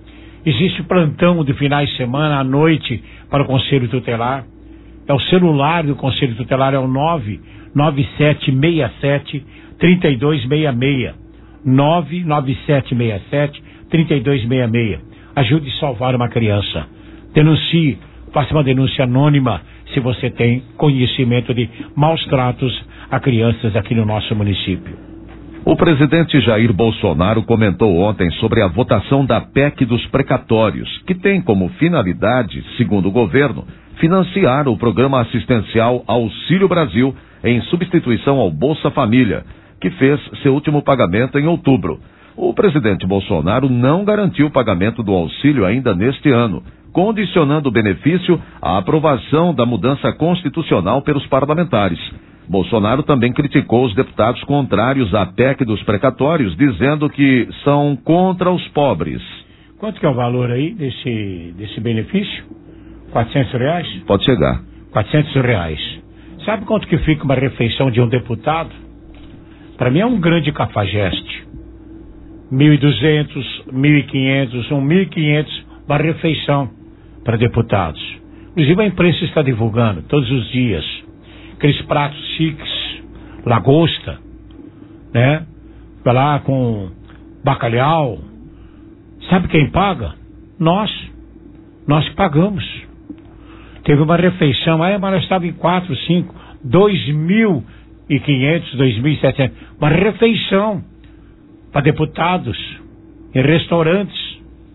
Existe plantão de finais de semana à noite para o Conselho Tutelar. É o celular do Conselho Tutelar, é o nove nove sete seis sete, três dois seis seis. nove nove sete seis sete, três dois seis seis. Ajude a salvar uma criança. Denuncie, faça uma denúncia anônima se você tem conhecimento de maus tratos a crianças aqui no nosso município. O presidente Jair Bolsonaro comentou ontem sobre a votação da P E C dos precatórios, que tem como finalidade, segundo o governo, financiar o programa assistencial Auxílio Brasil em substituição ao Bolsa Família, que fez seu último pagamento em outubro. O presidente Bolsonaro não garantiu o pagamento do auxílio ainda neste ano, condicionando o benefício à aprovação da mudança constitucional pelos parlamentares. Bolsonaro também criticou os deputados contrários à P E C dos precatórios, dizendo que são contra os pobres. Quanto que é o valor aí desse, desse benefício? quatrocentos reais? Pode chegar. quatrocentos reais. Sabe quanto que fica uma refeição de um deputado? Para mim é um grande cafajeste. mil e duzentos, mil e quinhentos, um mil e quinhentos, uma refeição para deputados. Inclusive a imprensa está divulgando todos os dias aqueles pratos chiques, lagosta, né? Vai lá com bacalhau. Sabe quem paga? Nós. Nós que pagamos. Teve uma refeição, aí mas nós estava em quatro, cinco, dois mil e quinhentos, dois mil e setecentos. Uma refeição para deputados em restaurantes.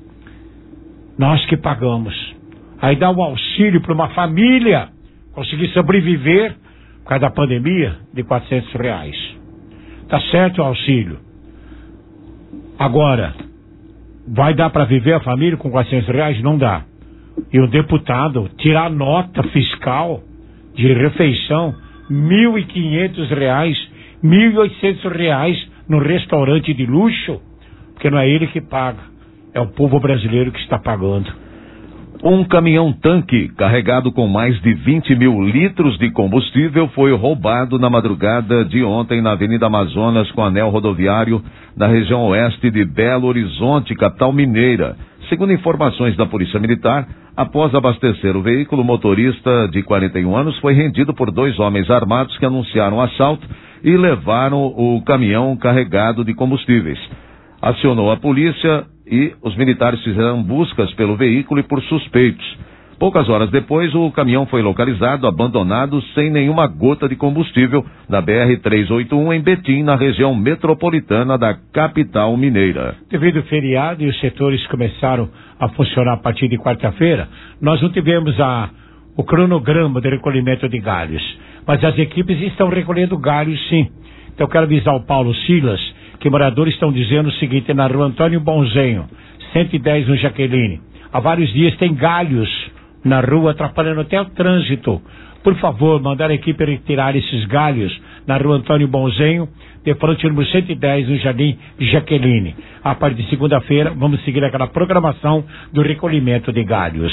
Nós que pagamos. Aí dá um auxílio para uma família conseguir sobreviver por causa da pandemia de quatrocentos reais. Tá certo o auxílio. Agora, vai dar para viver a família com quatrocentos reais? Não dá. E o deputado tirar nota fiscal de refeição, mil e quinhentos reais, mil e oitocentos reais no restaurante de luxo, porque não é ele que paga, é o povo brasileiro que está pagando. Um caminhão-tanque carregado com mais de vinte mil litros de combustível foi roubado na madrugada de ontem na Avenida Amazonas com anel rodoviário na região oeste de Belo Horizonte, capital mineira. Segundo informações da Polícia Militar, após abastecer o veículo, o motorista de quarenta e um anos foi rendido por dois homens armados que anunciaram o assalto e levaram o caminhão carregado de combustíveis. Acionou a polícia e os militares fizeram buscas pelo veículo e por suspeitos. Poucas horas depois, o caminhão foi localizado, abandonado, sem nenhuma gota de combustível, na B R trezentos e oitenta e um, em Betim, na região metropolitana da capital mineira. Devido ao feriado e os setores começaram a funcionar a partir de quarta-feira, nós não tivemos a, o cronograma de recolhimento de galhos, mas as equipes estão recolhendo galhos sim. Então eu quero avisar o Paulo Silas que moradores estão dizendo o seguinte: na rua Antônio Bonzenho, cento e dez no Jaqueline, há vários dias tem galhos na rua atrapalhando até o trânsito. Por favor, mandar a equipe retirar esses galhos na rua Antônio Bonzenho, de frente número cento e dez no Jardim Jaqueline. A partir de segunda-feira vamos seguir aquela programação do recolhimento de galhos.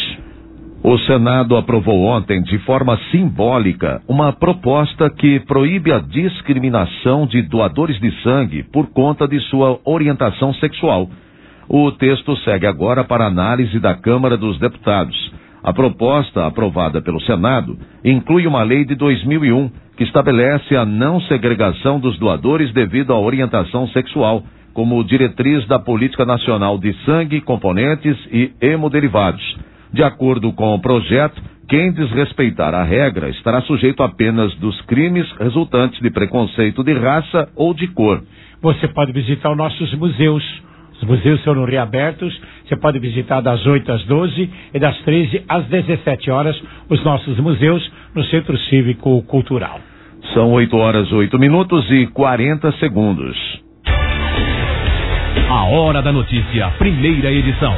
O Senado aprovou ontem, de forma simbólica, uma proposta que proíbe a discriminação de doadores de sangue por conta de sua orientação sexual. O texto segue agora para análise da Câmara dos Deputados. A proposta, aprovada pelo Senado, inclui uma lei de dois mil e um, que estabelece a não segregação dos doadores devido à orientação sexual, como diretriz da Política Nacional de Sangue, Componentes e Hemoderivados. De acordo com o projeto, quem desrespeitar a regra estará sujeito apenas dos crimes resultantes de preconceito de raça ou de cor. Você pode visitar os nossos museus. Os museus foram reabertos. Você pode visitar das oito às doze e das treze às dezessete horas os nossos museus no Centro Cívico Cultural. São oito horas, oito minutos e quarenta segundos. A Hora da Notícia, primeira edição.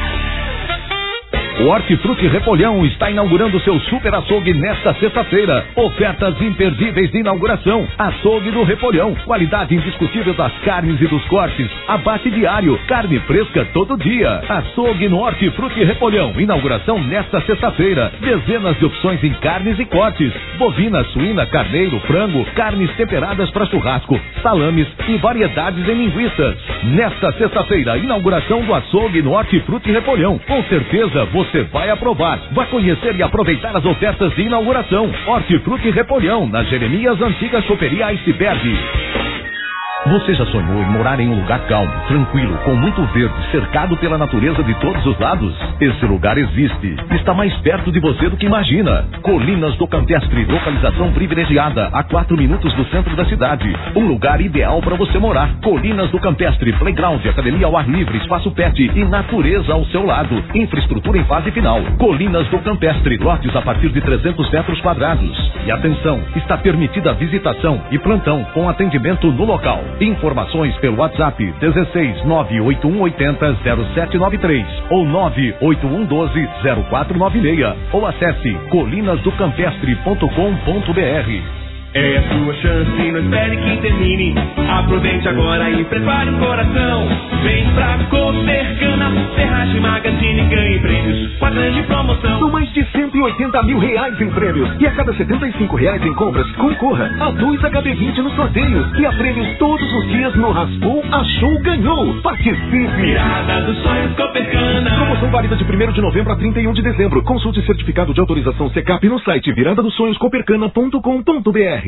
O Hortifruti Repolhão está inaugurando seu super açougue nesta sexta-feira. Ofertas imperdíveis de inauguração. Açougue do Repolhão. Qualidade indiscutível das carnes e dos cortes. Abate diário. Carne fresca todo dia. Açougue no Hortifruti Repolhão. Inauguração nesta sexta-feira. Dezenas de opções em carnes e cortes. Bovina, suína, carneiro, frango, carnes temperadas para churrasco, salames e variedades em linguiças. Nesta sexta-feira, inauguração do açougue no Hortifruti Repolhão. Com certeza você Você vai aprovar. Vai conhecer e aproveitar as ofertas de inauguração. Hortifruti Repolhão, na Jeremias Antiga Choperia Iceberg. Você já sonhou em morar em um lugar calmo, tranquilo, com muito verde, cercado pela natureza de todos os lados? Esse lugar existe. Está mais perto de você do que imagina. Colinas do Campestre, localização privilegiada, a quatro minutos do centro da cidade. Um lugar ideal para você morar. Colinas do Campestre, playground, academia ao ar livre, espaço pet e natureza ao seu lado. Infraestrutura em fase final. Colinas do Campestre, lotes a partir de trezentos metros quadrados. E atenção, está permitida a visitação e plantão com atendimento no local. Informações pelo WhatsApp dezesseis nove oito um oito zero zero sete nove três ou nove oito um um dois zero quatro nove seis ou acesse colinas do campestre ponto com ponto br. É a sua chance, não espere que termine. Aproveite agora e prepare o coração. Vem pra Copercana, Ferragem Magazine, ganhe prêmios com a grande promoção. São mais de cento e oitenta mil reais em prêmios. E a cada setenta e cinco reais em compras, concorra a dois H B vinte nos sorteios. E a prêmios todos os dias no Raspou, Achou, Ganhou. Participe! Virada dos sonhos Copercana. Promoção válida de primeiro de novembro a trinta e um de dezembro. Consulte certificado de autorização Secap no site virada dos sonhos copercana ponto com ponto br.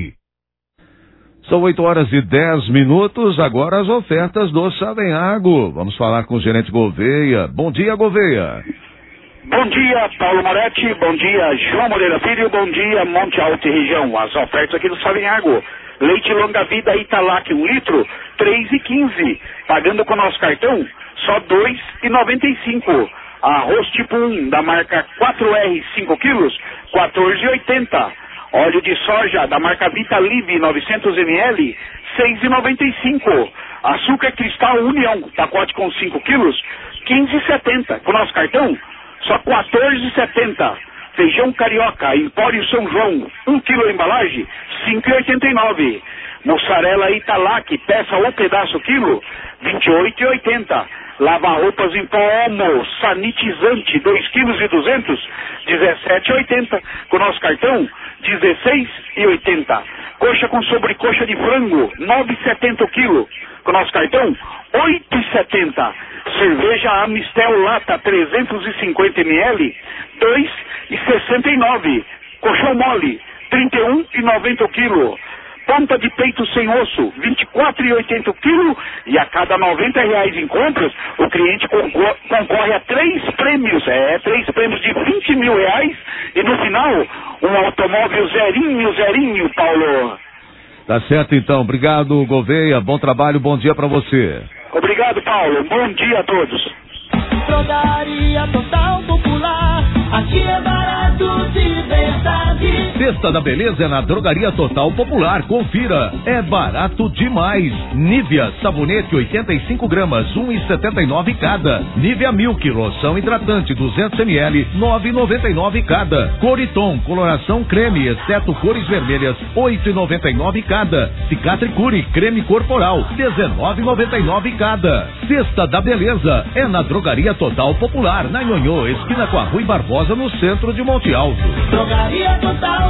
São oito horas e dez minutos, agora as ofertas do Savenhago. Vamos falar com o gerente Gouveia. Bom dia, Gouveia. Bom dia, Paulo Moretti. Bom dia, João Moreira Filho. Bom dia, Monte Alto e região. As ofertas aqui do Savenhago. Leite longa vida Italac, um litro, três e quinze. Pagando com nosso cartão, só dois e noventa e cinco. Arroz tipo um, da marca quatro R, cinco quilos, quatorze e oitenta. Óleo de soja da marca Vita Live novecentos mililitros, seis e noventa e cinco. Açúcar cristal União, pacote com cinco quilos, quinze e setenta. Com nosso cartão, só quatorze e setenta. Feijão carioca, Empório São João, um quilo embalagem, cinco e oitenta e nove. Mussarela Italac, peça ou pedaço quilo, vinte e oito e oitenta. Lava-roupas em pó Omo, sanitizante, dois quilos e duzentos, dezessete e oitenta. Com nosso cartão, dezesseis e oitenta. Coxa com sobrecoxa de frango, nove e setenta o quilo. Com nosso cartão, oito e setenta. Cerveja Amistel Lata, trezentos e cinquenta mililitros, dois e sessenta e nove. Colchão mole, trinta e um e noventa o quilo. Ponta de peito sem osso, vinte e quatro e oitenta o quilo, e a cada noventa reais em compras, o cliente concor- concorre a três prêmios, é, três prêmios de vinte mil reais, e no final, um automóvel zerinho, zerinho, Paulo. Tá certo então, obrigado, Gouveia, bom trabalho, bom dia pra você. Obrigado, Paulo, bom dia a todos. Drogaria Total Popular, aqui é barato de verdade. Cesta da Beleza é na Drogaria Total Popular, confira, é barato demais. Nivea, sabonete oitenta e cinco gramas, um e setenta e nove cada. Nivea Milk, loção hidratante duzentos mililitros, nove e noventa e nove cada. Coriton, coloração creme, exceto cores vermelhas, oito e noventa e nove cada. Cicatricure, creme corporal, dezenove e noventa e nove cada. Cesta da Beleza é na Drogaria Total Popular, na Nhonhô, esquina com a Rui Barbosa, no centro de Monte Alto. Drogaria Total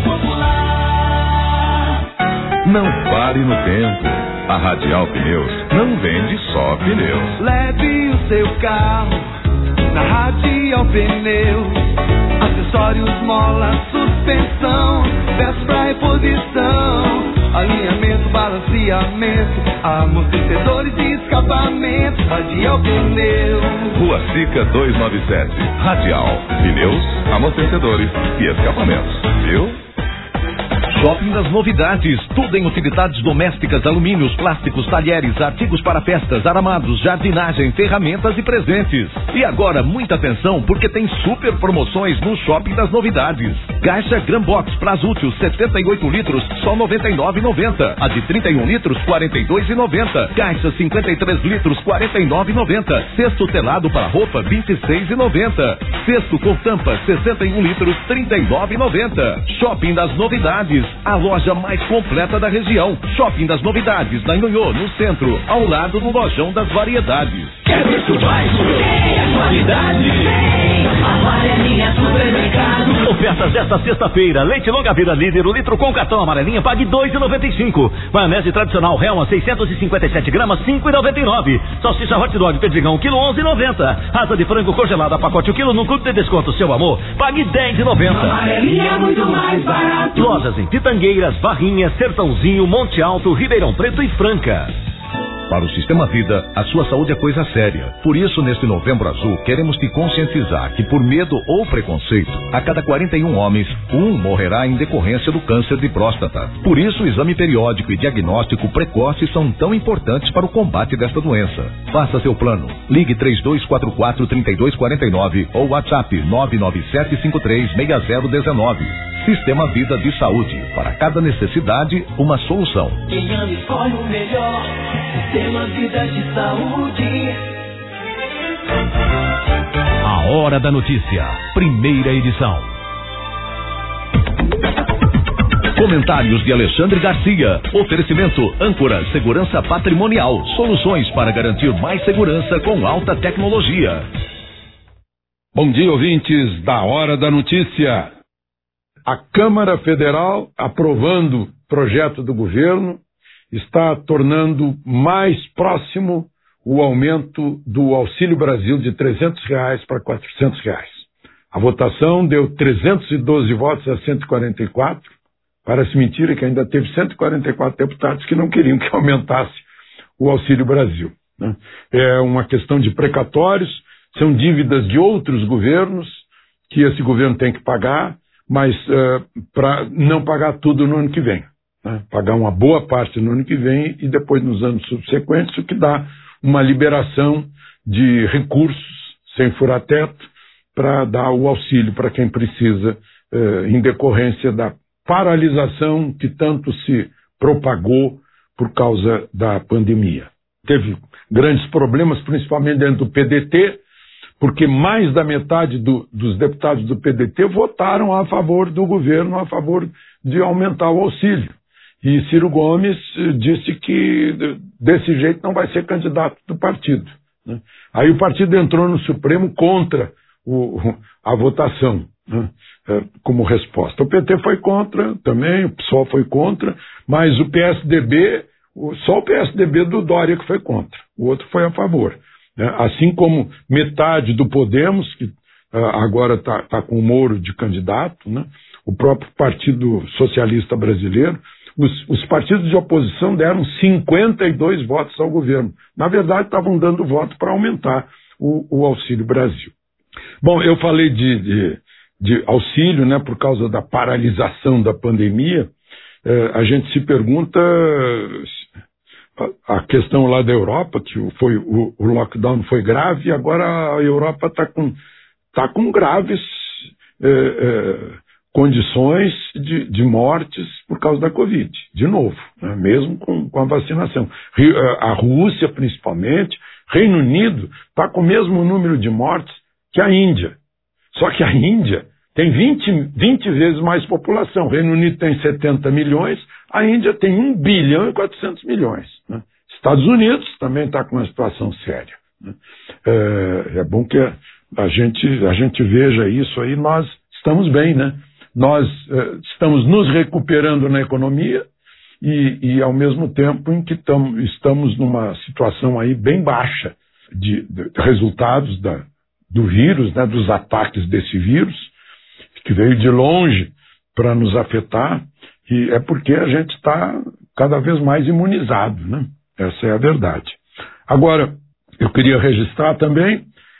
Popular. Não pare no tempo. A Radial Pneus não vende só pneus. Leve o seu carro na Radial Pneus. Acessórios, mola, suspensão, peças pra reposição, alinhamento, balanceamento, amortecedores e escapamento. Radial Pneus. Rua Sica duzentos e noventa e sete. Radial. Pneus, amortecedores e escapamentos. Viu? Shopping das Novidades, tudo em utilidades domésticas, alumínios, plásticos, talheres, artigos para festas, aramados, jardinagem, ferramentas e presentes. E agora, muita atenção, porque tem super promoções no Shopping das Novidades. Caixa Grambox Prazútil, setenta e oito litros, só noventa e nove reais e noventa centavos. A de trinta e um litros, quarenta e dois reais e noventa centavos. Caixa cinquenta e três litros, quarenta e nove reais e noventa centavos. Cesto telado para roupa, vinte e seis reais e noventa centavos. Cesto com tampa, sessenta e um litros, trinta e nove reais e noventa centavos. Shopping das Novidades, a loja mais completa da região. Shopping das Novidades, na Nhonhô, no centro, ao lado do Lojão das Variedades. Quer preço baixo? Tem a qualidade. Tem a Amarelinha Supermercado. Ofertas desta sexta-feira. Leite longa vida líder, o litro com cartão amarelinha, pague dois e noventa e cinco. Maionese tradicional Helma, seiscentos e cinquenta e sete gramas, cinco e noventa e nove. Salsicha hot dog Perdigão, quilo onze e noventa. Asa de frango congelada, pacote o quilo no clube de desconto Seu Amor, pague dez e noventa. Amarelinha é muito mais barato. Lojas em Pitangueiras, Barrinhas, Sertãozinho, Monte Alto, Ribeirão Preto e Franca. Para o Sistema Vida, a sua saúde é coisa séria. Por isso, neste Novembro Azul, queremos te conscientizar que por medo ou preconceito, a cada quarenta e um homens, um morrerá em decorrência do câncer de próstata. Por isso, o exame periódico e diagnóstico precoce são tão importantes para o combate desta doença. Faça seu plano. Ligue três dois quatro quatro, três dois quatro nove ou WhatsApp nove nove sete cinco três seis zero um nove. Sistema Vida de Saúde. Para cada necessidade, uma solução. Quem ama escolhe o melhor. Sistema Vida de Saúde. A Hora da Notícia. Primeira edição. Comentários de Alexandre Garcia. Oferecimento Âncora Segurança Patrimonial. Soluções para garantir mais segurança com alta tecnologia. Bom dia, ouvintes da Hora da Notícia. A Câmara Federal, aprovando projeto do governo, está tornando mais próximo o aumento do Auxílio Brasil de trezentos reais para quatrocentos reais. A votação deu trezentos e doze votos a cento e quarenta e quatro. Parece mentira que ainda teve cento e quarenta e quatro deputados que não queriam que aumentasse o Auxílio Brasil, né? É uma questão de precatórios, são dívidas de outros governos que esse governo tem que pagar, mas uh, para não pagar tudo no ano que vem, né? Pagar uma boa parte no ano que vem e depois nos anos subsequentes, o que dá uma liberação de recursos sem furar teto para dar o auxílio para quem precisa uh, em decorrência da paralisação que tanto se propagou por causa da pandemia. Teve grandes problemas, principalmente dentro do P D T, porque mais da metade do, dos deputados do P D T votaram a favor do governo, a favor de aumentar o auxílio. E Ciro Gomes disse que desse jeito não vai ser candidato do partido, né? Aí o partido entrou no Supremo contra o, a votação, né, como resposta. O P T foi contra também, o P SOL foi contra, mas o P S D B, só o P S D B do Dória que foi contra, o outro foi a favor. Assim como metade do Podemos, que uh, agora está tá com o Moro de candidato, né? O próprio Partido Socialista Brasileiro, os, os partidos de oposição deram cinquenta e dois votos ao governo. Na verdade, estavam dando voto para aumentar o, o Auxílio Brasil. Bom, eu falei de, de, de auxílio, né, por causa da paralisação da pandemia. Uh, a gente se pergunta... A questão lá da Europa, que foi, o, o lockdown foi grave, e agora a Europa está com, tá com graves é, é, condições de, de mortes por causa da Covid, de novo, né, mesmo com, com a vacinação. A Rússia, principalmente, Reino Unido, está com o mesmo número de mortes que a Índia. Só que a Índia tem vinte, vinte vezes mais população. O Reino Unido tem setenta milhões, a Índia tem um bilhão e quatrocentos milhões. Né? Estados Unidos também está com uma situação séria. Né? É, é bom que a gente, a gente veja isso aí. Nós estamos bem, né? Nós é, estamos nos recuperando na economia e, e ao mesmo tempo em que tam, estamos numa situação aí bem baixa de, de resultados da, do vírus, né? Dos ataques desse vírus, que veio de longe para nos afetar, e é porque a gente está cada vez mais imunizado, né? Essa é a verdade. Agora, eu queria registrar também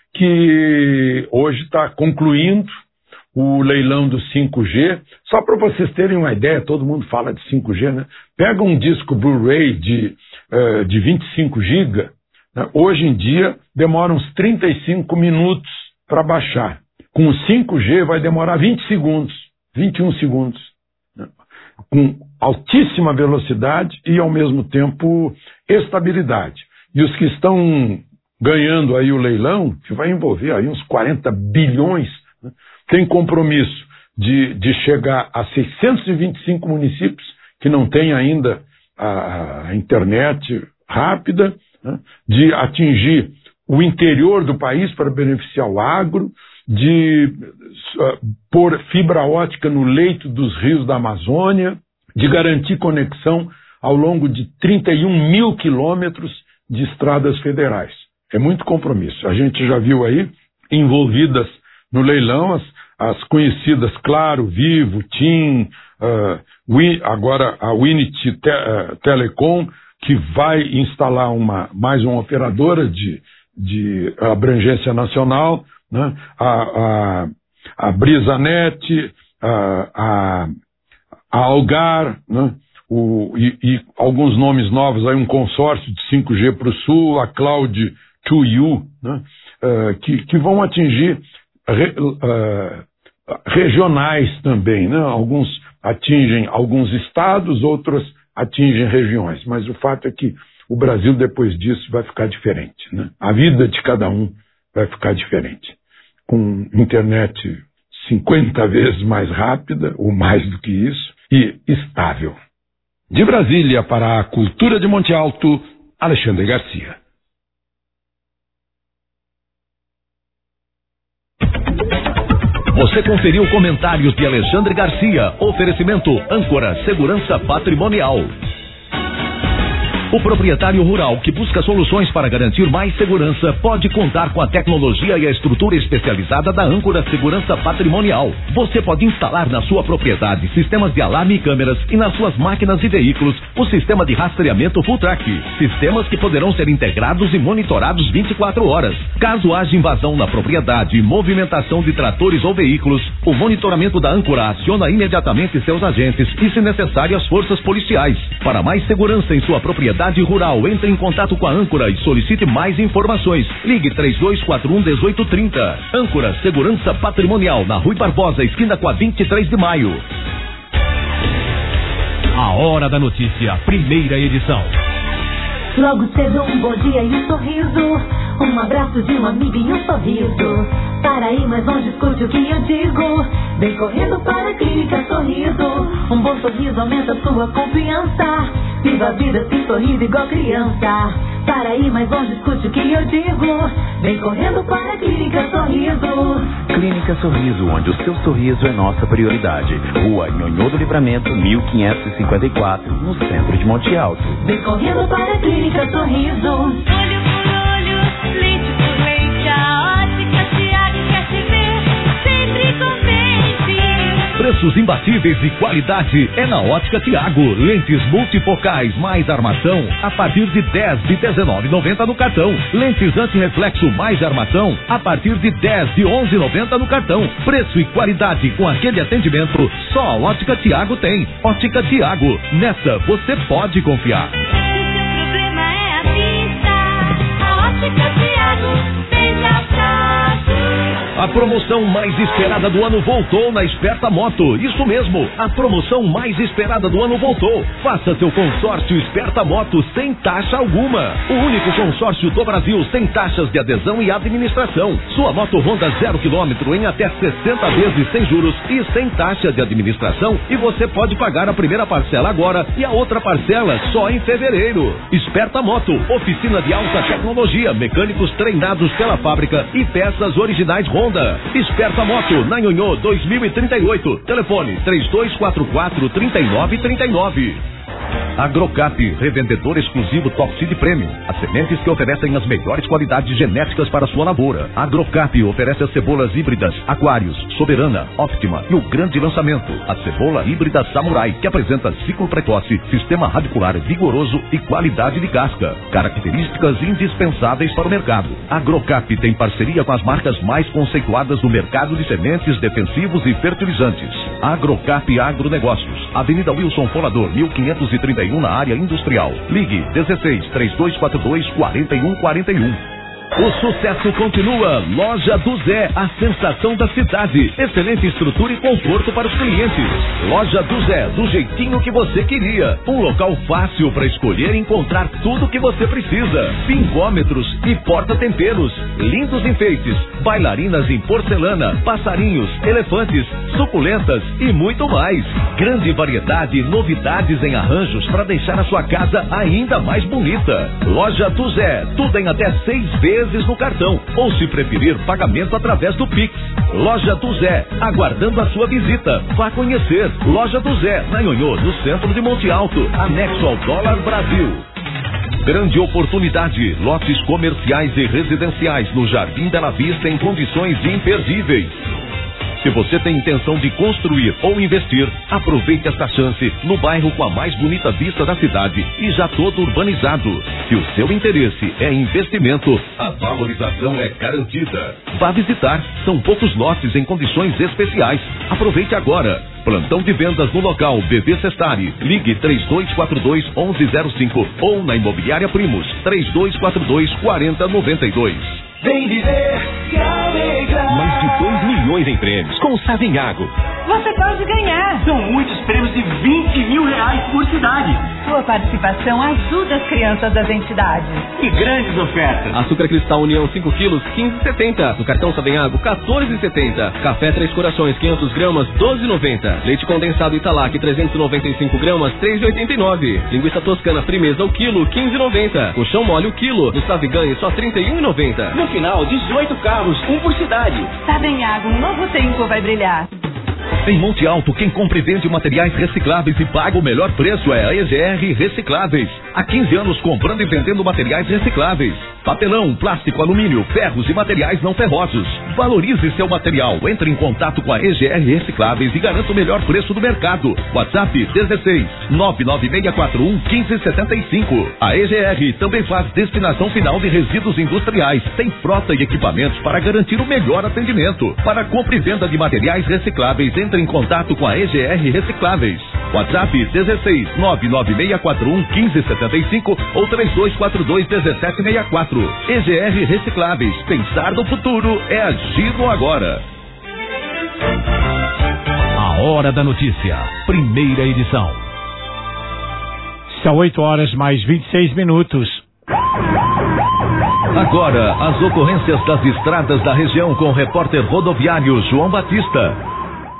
que hoje está concluindo o leilão do cinco G. Só para vocês terem uma ideia, todo mundo fala de cinco G, né? Pega um disco Blu-ray de, uh, de vinte e cinco gigas, né? Hoje em dia demora uns trinta e cinco minutos para baixar. Com o cinco G vai demorar vinte segundos, vinte e um segundos, né? Com altíssima velocidade e, ao mesmo tempo, estabilidade. E os que estão ganhando aí o leilão, que vai envolver aí uns quarenta bilhões, né? Tem compromisso de, de chegar a seiscentos e vinte e cinco municípios que não têm ainda a, a internet rápida, né? De atingir o interior do país para beneficiar o agro, de uh, pôr fibra ótica no leito dos rios da Amazônia, de garantir conexão ao longo de trinta e um mil quilômetros de estradas federais. É muito compromisso. A gente já viu aí, envolvidas no leilão, as, as conhecidas Claro, Vivo, TIM, uh, Win, agora a Winity Te, uh, Telecom, que vai instalar uma, mais uma operadora de, de abrangência nacional, né? a, a, a Brisanet, a, a, a Algar, né? o, e, e alguns nomes novos, aí um consórcio de cinco G para o Sul, a Cloud to You, né? uh, que, que vão atingir re, uh, regionais também, né? Alguns atingem alguns estados, outros atingem regiões, mas o fato é que o Brasil depois disso vai ficar diferente, né? A vida de cada um vai ficar diferente, com internet cinquenta vezes mais rápida, ou mais do que isso, e estável. De Brasília para a Cultura de Monte Alto, Alexandre Garcia. Você conferiu comentários de Alexandre Garcia. Oferecimento Âncora Segurança Patrimonial. O proprietário rural que busca soluções para garantir mais segurança pode contar com a tecnologia e a estrutura especializada da Âncora Segurança Patrimonial. Você pode instalar na sua propriedade sistemas de alarme e câmeras e nas suas máquinas e veículos o sistema de rastreamento Full Track. Sistemas que poderão ser integrados e monitorados vinte e quatro horas. Caso haja invasão na propriedade, movimentação de tratores ou veículos, o monitoramento da Âncora aciona imediatamente seus agentes e, se necessário, as forças policiais. Para mais segurança em sua propriedade rural, entre em contato com a Âncora e solicite mais informações. Ligue três dois quatro um, um oito três zero. Âncora Segurança Patrimonial, na Rui Barbosa, esquina com a vinte e três de maio. A Hora da Notícia, primeira edição. Logo cedo um bom dia e um sorriso, um abraço de um amigo e um sorriso. Para ir mais longe, escute o que eu digo. Vem correndo para a Clínica Sorriso. Um bom sorriso aumenta sua confiança. Viva a vida sem sorriso igual criança. Para ir mais longe, escute o que eu digo. Vem correndo para a Clínica Sorriso. Clínica Sorriso, onde o seu sorriso é nossa prioridade. Rua Nhonhô do Livramento, mil quinhentos e cinquenta e quatro, no centro de Monte Alto. Vem correndo para a Clínica Sorriso. Olho por olho, leite por leite, a ótica Tiago quer te ver sempre contente. Preços imbatíveis e qualidade é na Ótica Tiago. Lentes multifocais mais armação a partir de dez de dezenove e noventa no cartão. Lentes antirreflexo mais armação a partir de dez de onze e noventa no cartão. Preço e qualidade com aquele atendimento só a Ótica Tiago tem. Ótica Tiago, nessa você pode confiar. Se seu problema é a vista, a Ótica Tiago vem já fácil. A promoção mais esperada do ano voltou na Esperta Moto. Isso mesmo, a promoção mais esperada do ano voltou. Faça seu consórcio Esperta Moto sem taxa alguma. O único consórcio do Brasil sem taxas de adesão e administração. Sua moto Honda zero quilômetro em até sessenta vezes sem juros e sem taxa de administração. E você pode pagar a primeira parcela agora e a outra parcela só em fevereiro. Esperta Moto, oficina de alta tecnologia, mecânicos treinados pela fábrica e peças originais Honda. Esperta Moto, na Nhonhô dois mil e trinta e oito. Telefone três dois quatro quatro, três nove três nove. Agrocap, revendedor exclusivo Top Seed Premium. As sementes que oferecem as melhores qualidades genéticas para sua lavoura. Agrocap oferece as cebolas híbridas Aquários, Soberana, Optima e o grande lançamento, a cebola híbrida Samurai, que apresenta ciclo precoce, sistema radicular vigoroso e qualidade de casca. Características indispensáveis para o mercado. Agrocap tem parceria com as marcas mais conceituadas do mercado de sementes, defensivos e fertilizantes. Agrocap Agronegócios, Avenida Wilson Folador, mil quinhentos e trinta e um, na área industrial. Ligue dezesseis, três dois quatro dois, quatro um quatro um. O sucesso continua. Loja do Zé, a sensação da cidade. Excelente estrutura e conforto para os clientes. Loja do Zé, do jeitinho que você queria. Um local fácil para escolher e encontrar tudo o que você precisa. Pingômetros e porta-temperos. Lindos enfeites. Bailarinas em porcelana, passarinhos, elefantes, suculentas e muito mais. Grande variedade e novidades em arranjos para deixar a sua casa ainda mais bonita. Loja do Zé, tudo em até seis vezes no cartão, ou se preferir, pagamento através do Pix. Loja do Zé, aguardando a sua visita. Vá conhecer. Loja do Zé, na Nhonhô, no centro de Monte Alto, anexo ao Dólar Brasil. Grande oportunidade, lotes comerciais e residenciais no Jardim Bela Vista em condições imperdíveis. Se você tem intenção de construir ou investir, aproveite esta chance no bairro com a mais bonita vista da cidade e já todo urbanizado. Se o seu interesse é investimento, a valorização é garantida. Vá visitar, são poucos lotes em condições especiais. Aproveite agora. Plantão de vendas no local B B Sestari. Ligue três dois quatro dois, um um zero cinco ou na Imobiliária Primos três dois quatro dois, quatro zero nove dois. Vem viver, se alegrar. Mais de dois milhões em prêmios com o Savenhago. Você pode ganhar. São muitos prêmios de vinte mil reais por cidade. Sua participação ajuda as crianças das entidades. Que grandes ofertas. Açúcar Cristal União cinco quilos, quinze e setenta. No cartão Savenhago, quatorze e setenta. Café Três Corações, quinhentos gramas, doze e noventa. Leite condensado Italac, trezentos e noventa e cinco gramas, três e oitenta e nove. Linguiça toscana Primeza, o quilo, quinze e noventa. Colchão mole, o quilo. No Saviganhe, só trinta e um e noventa. No final, dezoito carros, um por cidade. Savenhago, um novo tempo vai brilhar. Em Monte Alto, quem compra e vende materiais recicláveis e paga o melhor preço é a E G R Recicláveis. Há quinze anos comprando e vendendo materiais recicláveis. Papelão, plástico, alumínio, ferros e materiais não ferrosos. Valorize seu material. Entre em contato com a E G R Recicláveis e garanta o melhor preço do mercado. WhatsApp dezesseis, nove nove seis quatro um, um cinco sete cinco. A E G R também faz destinação final de resíduos industriais. Tem frota e equipamentos para garantir o melhor atendimento. Para compra e venda de materiais recicláveis, entre em contato com a E G R Recicláveis. WhatsApp dezesseis, nove nove seis quatro um, um cinco sete cinco ou três dois quatro dois, um sete seis quatro. E G R Recicláveis. Pensar no futuro é agir no agora. A Hora da Notícia. Primeira edição. São oito horas mais vinte e seis minutos. Agora, as ocorrências das estradas da região com o repórter rodoviário João Batista.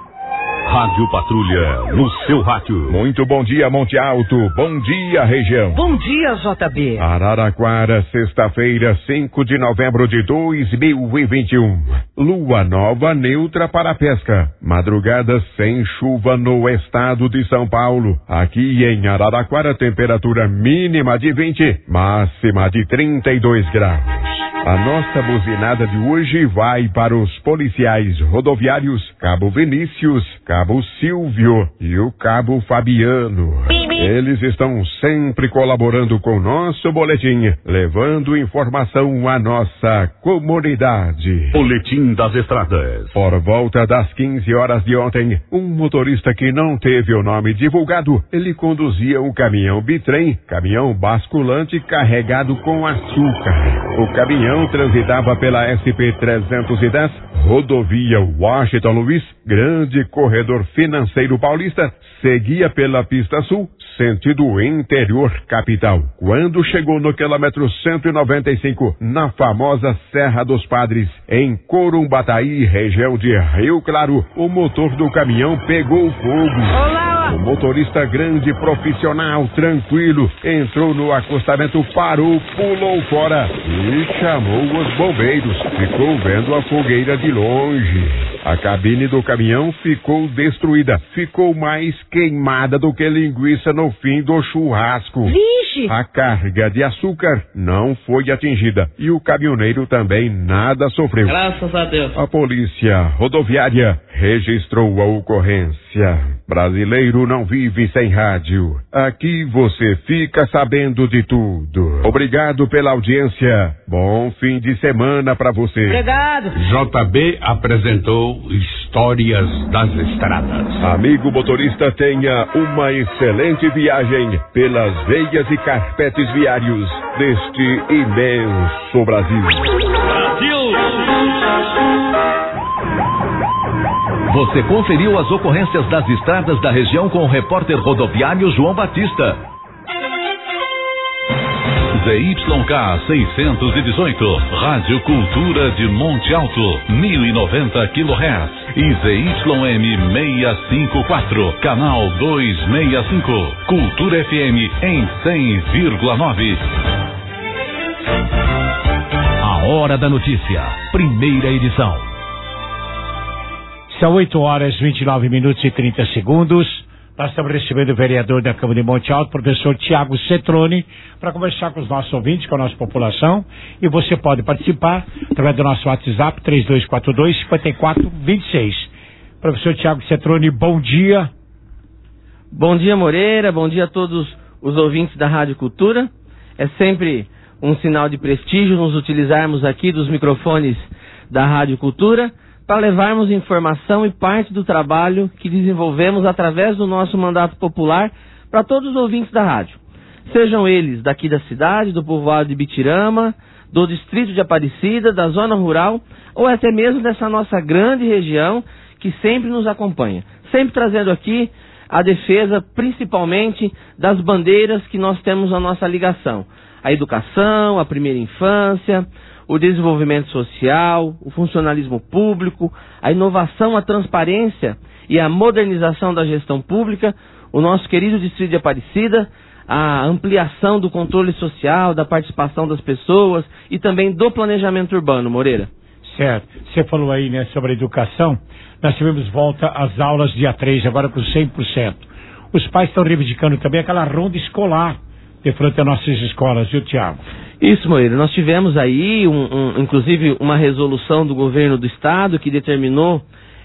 Rádio Patrulha, no seu rádio. Muito bom dia, Monte Alto. Bom dia, região. Bom dia, J B. Araraquara, sexta-feira, cinco de novembro de dois mil e vinte e um. Lua nova neutra para a pesca. Madrugada sem chuva no estado de São Paulo. Aqui em Araraquara, temperatura mínima de vinte, máxima de trinta e dois graus. A nossa buzinada de hoje vai para os policiais rodoviários Cabo Vinícius, Cabo Silvio e o Cabo Fabiano. Eles estão sempre colaborando com o nosso boletim, levando informação à nossa comunidade. Boletim das Estradas. Por volta das quinze horas de ontem, um motorista que não teve o nome divulgado, ele conduzia um caminhão bitrem, caminhão basculante carregado com açúcar. O caminhão transitava pela S P trezentos e dez, rodovia Washington Luiz, grande corredor financeiro paulista, seguia pela pista sul, sentido interior capital. Quando chegou no quilômetro cento e noventa e cinco, na famosa Serra dos Padres, em Corumbataí, região de Rio Claro, o motor do caminhão pegou fogo. Olá! O motorista grande, profissional, tranquilo, entrou no acostamento, parou, pulou fora e chamou os bombeiros. Ficou vendo a fogueira de longe. A cabine do caminhão ficou destruída. Ficou mais queimada do que linguiça no fim do churrasco. Vixe! A carga de açúcar não foi atingida e o caminhoneiro também nada sofreu. Graças a Deus. A polícia rodoviária registrou a ocorrência. Brasileiro não vive sem rádio. Aqui você fica sabendo de tudo. Obrigado pela audiência. Bom fim de semana pra você. Obrigado. J B apresentou Histórias das Estradas. Amigo motorista, tenha uma excelente viagem pelas veias e carpetes viários deste imenso Brasil. Brasil! Você conferiu as ocorrências das estradas da região com o repórter rodoviário João Batista. Z Y K seiscentos e dezoito, Rádio Cultura de Monte Alto, mil e noventa quilohertz. E Z Y M seiscentos e cinquenta e quatro, canal duzentos e sessenta e cinco, Cultura F M em cem vírgula nove. A Hora da Notícia, primeira edição. São oito horas, vinte e nove minutos e trinta segundos. Nós estamos recebendo o vereador da Câmara de Monte Alto, professor Tiago Cetrone, para conversar com os nossos ouvintes, com a nossa população. E você pode participar através do nosso WhatsApp, três dois quatro dois, cinco quatro dois seis. Professor Tiago Cetrone, bom dia. Bom dia, Moreira. Bom dia a todos os ouvintes da Rádio Cultura. É sempre um sinal de prestígio nos utilizarmos aqui dos microfones da Rádio Cultura para levarmos informação e parte do trabalho que desenvolvemos através do nosso mandato popular para todos os ouvintes da rádio. Sejam eles daqui da cidade, do povoado de Bitirama, do distrito de Aparecida, da zona rural, ou até mesmo dessa nossa grande região que sempre nos acompanha. Sempre trazendo aqui a defesa, principalmente, das bandeiras que nós temos na nossa ligação. A educação, a primeira infância, o desenvolvimento social, o funcionalismo público, a inovação, a transparência e a modernização da gestão pública, o nosso querido distrito de Aparecida, a ampliação do controle social, da participação das pessoas e também do planejamento urbano, Moreira. Certo. Você falou aí, né, sobre a educação. Nós tivemos volta às aulas dia três, agora com cem por cento. Os pais estão reivindicando também aquela ronda escolar de frente às nossas escolas, viu, Tiago? Isso, Moreira. Nós tivemos aí, um, um, inclusive, uma resolução do governo do estado que determinou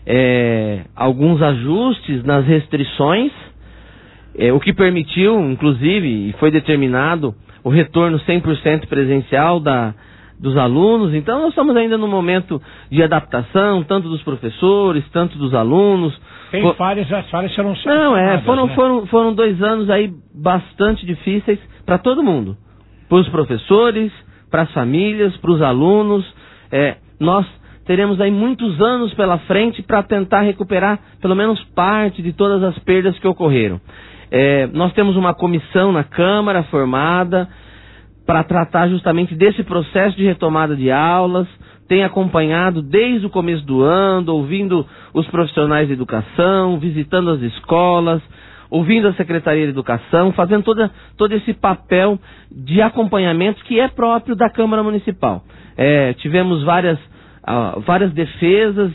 é, alguns ajustes nas restrições, é, o que permitiu, inclusive, e foi determinado o retorno cem por cento presencial da, dos alunos. Então, nós estamos ainda no momento de adaptação, tanto dos professores, tanto dos alunos. Tem For... falhas, as falhas serão Não, é, foram, né? foram, foram dois anos aí bastante difíceis para todo mundo. Para os professores, para as famílias, para os alunos. É, nós teremos aí muitos anos pela frente para tentar recuperar pelo menos parte de todas as perdas que ocorreram. É, nós temos uma comissão na Câmara formada para tratar justamente desse processo de retomada de aulas, tem acompanhado desde o começo do ano, ouvindo os profissionais de educação, visitando as escolas, ouvindo a Secretaria de Educação, fazendo toda, todo esse papel de acompanhamento que é próprio da Câmara Municipal. É, tivemos várias, uh, várias defesas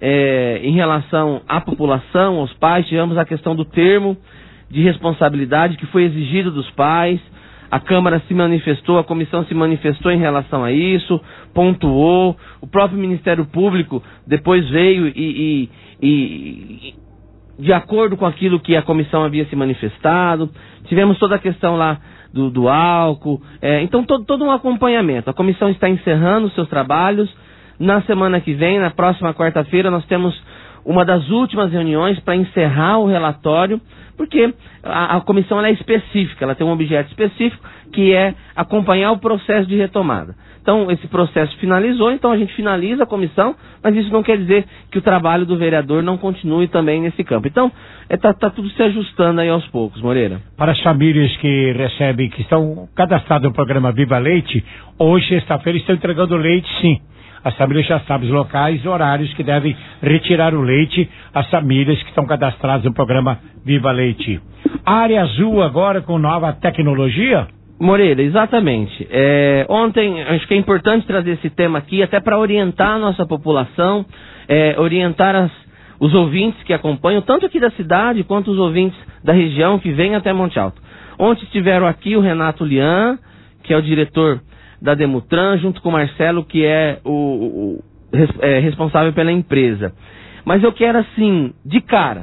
é, em relação à população, aos pais, tivemos a questão do termo de responsabilidade que foi exigido dos pais. A Câmara se manifestou, a comissão se manifestou em relação a isso, pontuou, o próprio Ministério Público depois veio e, e, e de acordo com aquilo que a comissão havia se manifestado, tivemos toda a questão lá do, do álcool, é, então todo, todo um acompanhamento. A comissão está encerrando os seus trabalhos. Na semana que vem, na próxima quarta-feira, nós temos uma das últimas reuniões para encerrar o relatório, porque a, a comissão ela é específica, ela tem um objeto específico, que é acompanhar o processo de retomada. Então, esse processo finalizou, então a gente finaliza a comissão, mas isso não quer dizer que o trabalho do vereador não continue também nesse campo. Então, está é, tá tudo se ajustando aí aos poucos, Moreira. Para as famílias que recebem, que estão cadastradas no programa Viva Leite, hoje, sexta-feira, estão entregando leite, sim. As famílias já sabem os locais e horários que devem retirar o leite, as famílias que estão cadastradas no programa Viva Leite. Área Azul agora com nova tecnologia? Moreira, exatamente. É, ontem, acho que é importante trazer esse tema aqui, até para orientar a nossa população, é, orientar as, os ouvintes que acompanham, tanto aqui da cidade, quanto os ouvintes da região que vêm até Monte Alto. Ontem estiveram aqui o Renato Lian, que é o diretor da Demutran, junto com o Marcelo, que é o, o é, responsável pela empresa. Mas eu quero, assim, de cara,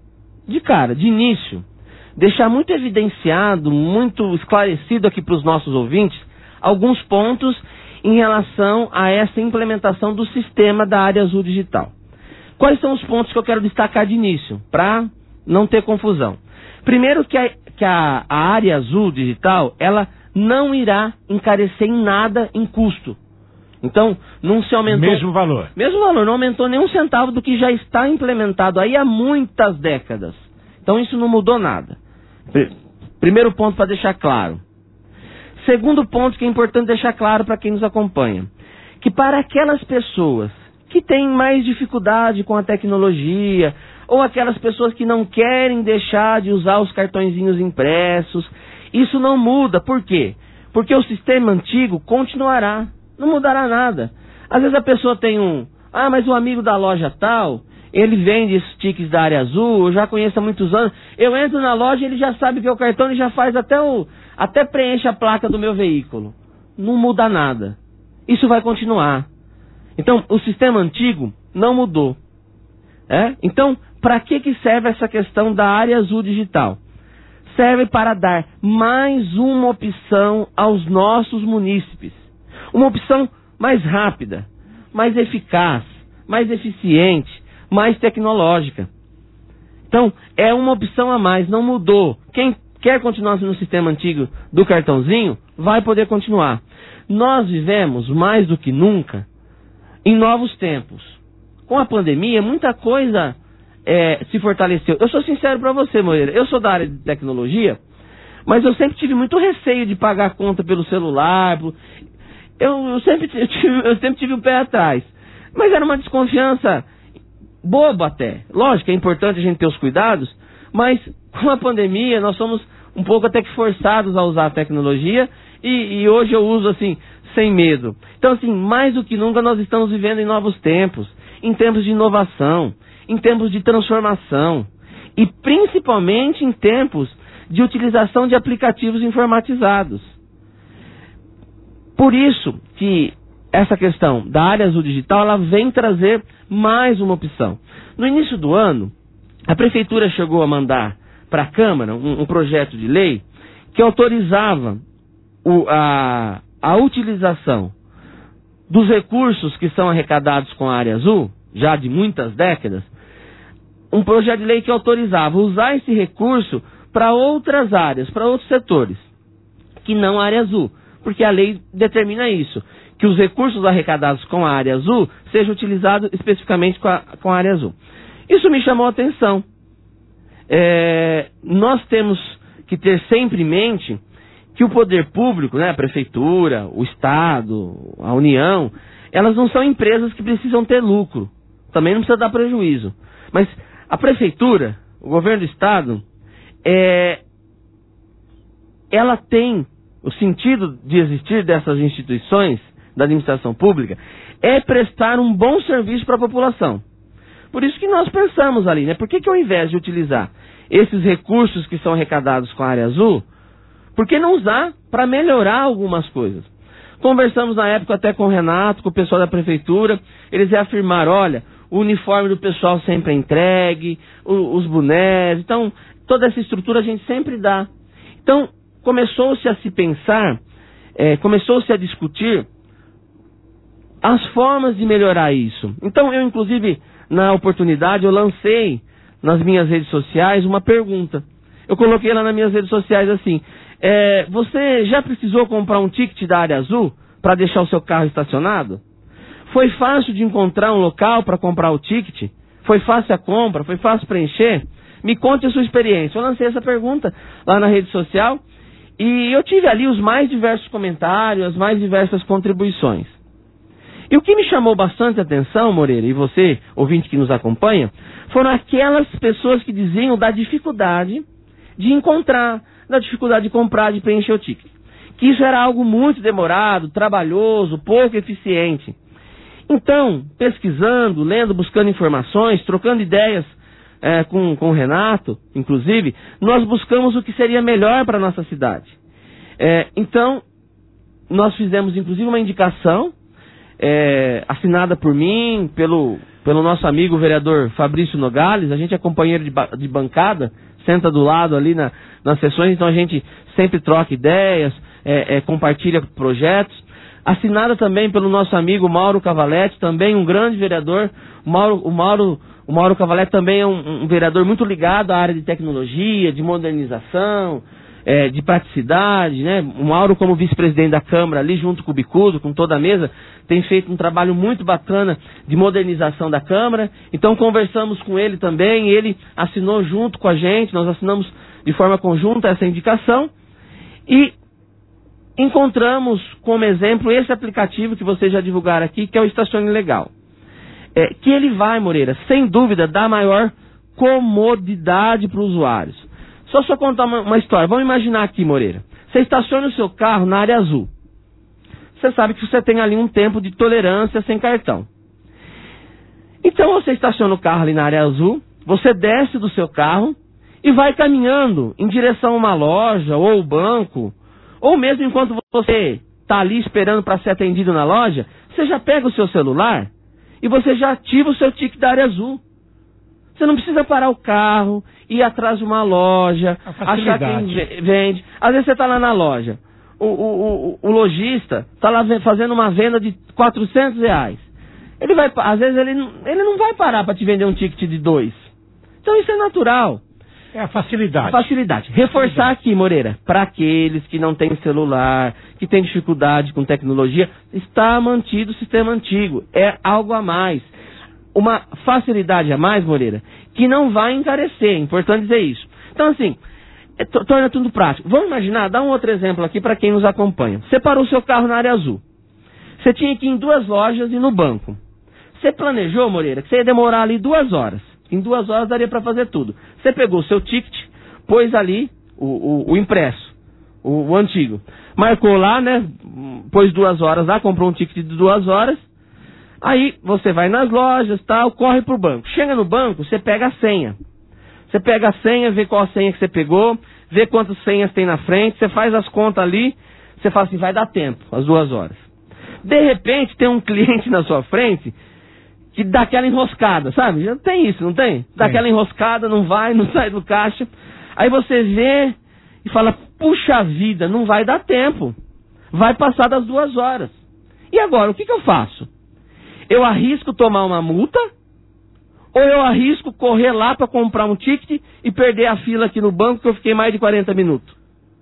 de cara, de início, deixar muito evidenciado, muito esclarecido aqui para os nossos ouvintes, alguns pontos em relação a essa implementação do sistema da Área Azul Digital. Quais são os pontos que eu quero destacar de início, para não ter confusão? Primeiro que a, que a, a Área Azul Digital, ela não irá encarecer em nada em custo. Então, não se aumentou... Mesmo valor. Mesmo valor, não aumentou nem um centavo do que já está implementado aí há muitas décadas. Então, isso não mudou nada. Primeiro ponto para deixar claro. Segundo ponto que é importante deixar claro para quem nos acompanha. Que para aquelas pessoas que têm mais dificuldade com a tecnologia, ou aquelas pessoas que não querem deixar de usar os cartõezinhos impressos, isso não muda. Por quê? Porque o sistema antigo continuará. Não mudará nada. Às vezes a pessoa tem um... Ah, mas o amigo da loja tal, ele vende esses tickets da Área Azul, eu já conheço há muitos anos. Eu entro na loja, ele já sabe que é o cartão e já faz até o... Até preenche a placa do meu veículo. Não muda nada. Isso vai continuar. Então, o sistema antigo não mudou. É? Então, para que que serve essa questão da Área Azul Digital? Serve para dar mais uma opção aos nossos munícipes. Uma opção mais rápida, mais eficaz, mais eficiente, mais tecnológica. Então, é uma opção a mais, não mudou. Quem quer continuar no sistema antigo do cartãozinho, vai poder continuar. Nós vivemos, mais do que nunca, em novos tempos. Com a pandemia, muita coisa é, se fortaleceu. Eu sou sincero para você, Moreira, eu sou da área de tecnologia, mas eu sempre tive muito receio de pagar a conta pelo celular. Eu, eu, sempre, eu, tive, eu sempre tive o pé atrás. Mas era uma desconfiança boba até. Lógico, é importante a gente ter os cuidados, mas com a pandemia nós somos um pouco até que forçados a usar a tecnologia e, e hoje eu uso assim, sem medo. Então assim, mais do que nunca nós estamos vivendo em novos tempos, em tempos de inovação, em tempos de transformação e principalmente em tempos de utilização de aplicativos informatizados. Por isso que essa questão da área azul digital, ela vem trazer mais uma opção. No início do ano, a Prefeitura chegou a mandar para a Câmara um, um projeto de lei que autorizava o, a, a utilização dos recursos que são arrecadados com a área azul, já de muitas décadas, um projeto de lei que autorizava usar esse recurso para outras áreas, para outros setores, que não a área azul, porque a lei determina isso, que os recursos arrecadados com a área azul sejam utilizados especificamente com a, com a área azul. Isso me chamou a atenção. É, nós temos que ter sempre em mente que o poder público, né, a Prefeitura, o Estado, a União, elas não são empresas que precisam ter lucro. Também não precisa dar prejuízo. Mas a Prefeitura, o governo do Estado, é, ela tem o sentido de existir dessas instituições da administração pública é prestar um bom serviço para a população. Por isso que nós pensamos ali, né? Por que que ao invés de utilizar esses recursos que são arrecadados com a área azul, por que não usar para melhorar algumas coisas? Conversamos na época até com o Renato, com o pessoal da Prefeitura, eles reafirmaram, olha, o uniforme do pessoal sempre é entregue, o, os bonés, então toda essa estrutura a gente sempre dá. Então começou-se a se pensar, é, começou-se a discutir as formas de melhorar isso. Então eu, inclusive, na oportunidade, eu lancei nas minhas redes sociais uma pergunta. Eu coloquei lá nas minhas redes sociais assim, é, você já precisou comprar um ticket da área azul para deixar o seu carro estacionado? Foi fácil de encontrar um local para comprar o ticket? Foi fácil a compra? Foi fácil preencher? Me conte a sua experiência. Eu lancei essa pergunta lá na rede social e eu tive ali os mais diversos comentários, as mais diversas contribuições. E o que me chamou bastante atenção, Moreira, e você, ouvinte que nos acompanha, foram aquelas pessoas que diziam da dificuldade de encontrar, da dificuldade de comprar, de preencher o ticket. Que isso era algo muito demorado, trabalhoso, pouco eficiente. Então, pesquisando, lendo, buscando informações, trocando ideias é, com, com o Renato, inclusive, nós buscamos o que seria melhor para a nossa cidade. É, então, nós fizemos inclusive uma indicação, É, assinada por mim, pelo, pelo nosso amigo vereador Fabrício Nogales. A gente é companheiro de, ba de bancada, senta do lado ali na, nas sessões, então a gente sempre troca ideias, é, é, compartilha projetos. Assinada também pelo nosso amigo Mauro Cavalete, também um grande vereador. O Mauro, o Mauro, o Mauro Cavalete também é um, um vereador muito ligado à área de tecnologia, de modernização, É, de praticidade, né? O Mauro, como vice-presidente da Câmara, ali junto com o Bicudo, com toda a mesa, tem feito um trabalho muito bacana de modernização da Câmara. Então conversamos com ele também, ele assinou junto com a gente, nós assinamos de forma conjunta essa indicação e encontramos como exemplo esse aplicativo que vocês já divulgaram aqui, que é o Estacione Legal. É, que ele vai, Moreira, sem dúvida, dar maior comodidade para os usuários. Só só contar uma, uma história. Vamos imaginar aqui, Moreira. Você estaciona o seu carro na área azul. Você sabe que você tem ali um tempo de tolerância sem cartão. Então você estaciona o carro ali na área azul, você desce do seu carro e vai caminhando em direção a uma loja ou ao banco, ou mesmo enquanto você está ali esperando para ser atendido na loja, você já pega o seu celular e você já ativa o seu ticket da área azul. Você não precisa parar o carro, ir atrás de uma loja, achar quem vende. Às vezes você está lá na loja, o, o, o, o lojista está lá fazendo uma venda de quatrocentos reais. Ele vai, às vezes ele, ele não vai parar para te vender um ticket de dois. Então isso é natural. É a facilidade. A facilidade. Reforçar aqui, Moreira, para aqueles que não têm celular, que têm dificuldade com tecnologia, está mantido o sistema antigo. É algo a mais. Uma facilidade a mais, Moreira, que não vai encarecer. É importante dizer isso. Então, assim, é, torna tudo prático. Vamos imaginar, dá um outro exemplo aqui para quem nos acompanha. Você parou o seu carro na área azul. Você tinha que ir em duas lojas e no banco. Você planejou, Moreira, que você ia demorar ali duas horas. Em duas horas daria para fazer tudo. Você pegou o seu ticket, pôs ali o, o, o impresso, o, o antigo. Marcou lá, né? Pôs duas horas lá, comprou um ticket de duas horas. Aí você vai nas lojas, tal, corre pro banco. Chega no banco, você pega a senha. Você pega a senha, vê qual a senha que você pegou, vê quantas senhas tem na frente, você faz as contas ali, você fala assim, vai dar tempo, as duas horas. De repente, tem um cliente na sua frente que dá aquela enroscada, sabe? Já tem isso, não tem? Dá aquela enroscada, não vai, não sai do caixa. Aí você vê e fala, puxa vida, não vai dar tempo. Vai passar das duas horas. E agora, o que, que eu faço? Eu arrisco tomar uma multa? Ou eu arrisco correr lá para comprar um ticket e perder a fila aqui no banco que eu fiquei mais de quarenta minutos?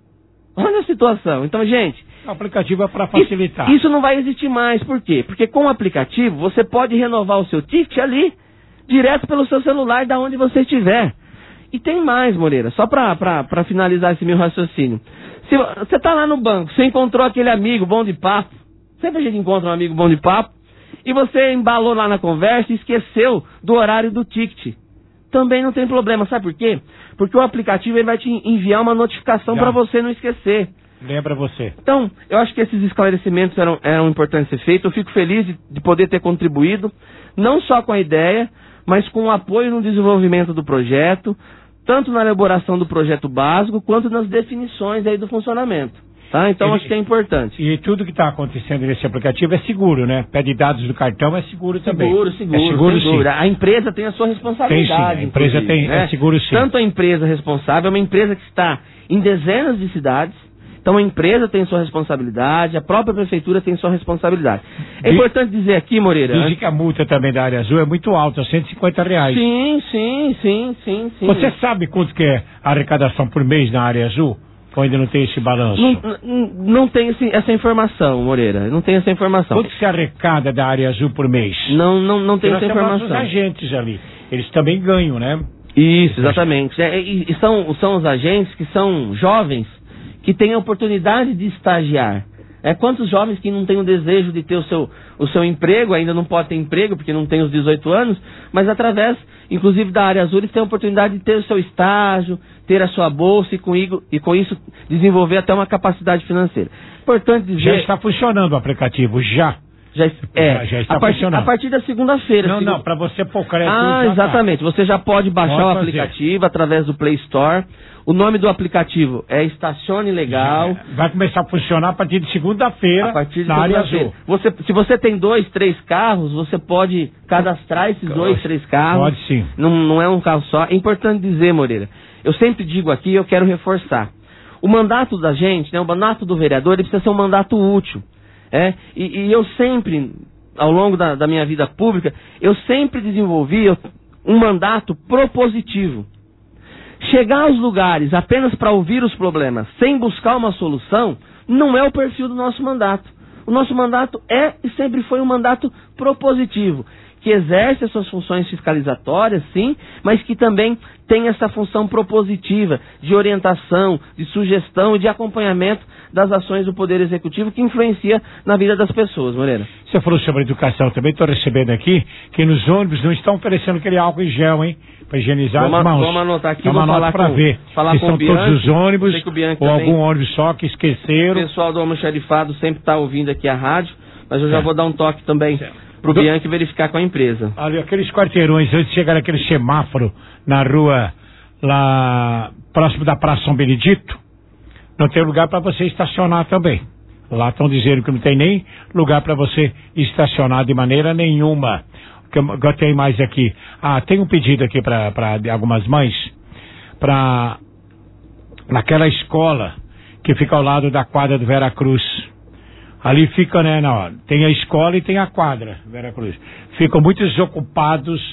Olha a situação. Então, gente... O aplicativo é para facilitar. Isso, isso não vai existir mais. Por quê? Porque com o aplicativo você pode renovar o seu ticket ali, direto pelo seu celular, da onde você estiver. E tem mais, Moreira, só para finalizar esse meu raciocínio. Se você está lá no banco, você encontrou aquele amigo bom de papo, sempre a gente encontra um amigo bom de papo, e você embalou lá na conversa e esqueceu do horário do ticket. Também não tem problema. Sabe por quê? Porque o aplicativo ele vai te enviar uma notificação para você não esquecer. Lembra você. Então, eu acho que esses esclarecimentos eram, eram importantes ser feitos. Eu fico feliz de, de poder ter contribuído, não só com a ideia, mas com o apoio no desenvolvimento do projeto, tanto na elaboração do projeto básico, quanto nas definições aí do funcionamento. Tá? Então, Ele, acho que é importante. E tudo que está acontecendo nesse aplicativo é seguro, né? Pede dados do cartão é seguro também. Seguro, seguro. É seguro, seguro. sim. A empresa tem a sua responsabilidade. Tem sim, a empresa tem, né? é seguro sim. Tanto a empresa responsável, é uma empresa que está em dezenas de cidades. Então a empresa tem sua responsabilidade, a própria prefeitura tem sua responsabilidade. É e, importante dizer aqui, Moreira... Dizem que a multa também da área azul é muito alta, cento e cinquenta reais. Sim, sim, sim, sim, sim. Você sabe quanto que é a arrecadação por mês na área azul? Ou ainda não tem esse balanço? Não, não, não tem esse, essa informação, Moreira, não tem essa informação. Quanto que se arrecada da área azul por mês? Não, não, não tem essa informação. Os agentes ali, eles também ganham, né? Isso, exatamente. É, e, e são, são os agentes que são jovens, que têm a oportunidade de estagiar. É, quantos jovens que não têm o desejo de ter o seu, o seu emprego, ainda não pode ter emprego porque não tem os dezoito anos, mas através, inclusive da área azul, eles têm a oportunidade de ter o seu estágio, ter a sua bolsa e com, e com isso desenvolver até uma capacidade financeira. Importante dizer... Já está funcionando o aplicativo, já. Já, é, já, já está a, partir, funcionando. a partir da segunda-feira. Não, segunda... não, para você pôr crédito. Ah, exatamente. Tá. Você já pode baixar pode o aplicativo através do Play Store. O nome do aplicativo é Estacione Legal. Vai começar a funcionar a partir de segunda-feira. A partir de na área azul. Você, se você tem dois, três carros, você pode cadastrar esses dois, três carros. Pode sim. Não, não é um carro só. É importante dizer, Moreira. Eu sempre digo aqui, eu quero reforçar. O mandato da gente, né, o mandato do vereador, ele precisa ser um mandato útil. É? E, e eu sempre, ao longo da, da minha vida pública, eu sempre desenvolvi um mandato propositivo. Chegar aos lugares apenas para ouvir os problemas, sem buscar uma solução, não é o perfil do nosso mandato. O nosso mandato é e sempre foi um mandato propositivo, que exerce as suas funções fiscalizatórias, sim, mas que também tem essa função propositiva de orientação, de sugestão e de acompanhamento das ações do Poder Executivo que influencia na vida das pessoas, Moreira. Você falou sobre educação também, estou recebendo aqui que nos ônibus não estão oferecendo aquele álcool em gel, hein? Para higienizar vamos, as mãos. Vamos anotar aqui, vamos falar para ver. Falar se com são o Bianchi, todos os ônibus ou também, algum ônibus só que esqueceram. O pessoal do almoxarifado sempre está ouvindo aqui a rádio, mas eu já é. vou dar um toque também para o Do... Bianchi verificar com a empresa. Ali, aqueles quarteirões, antes de chegar naquele semáforo na rua lá próximo da Praça São Benedito, não tem lugar para você estacionar também. Lá estão dizendo que não tem nem lugar para você estacionar de maneira nenhuma. Que eu, que eu tenho mais aqui. Ah, tem um pedido aqui para algumas mães, para naquela escola que fica ao lado da quadra do Vera Cruz. Ali fica, né, na hora. Tem a escola e tem a quadra, Vera Cruz. Ficam muito desocupados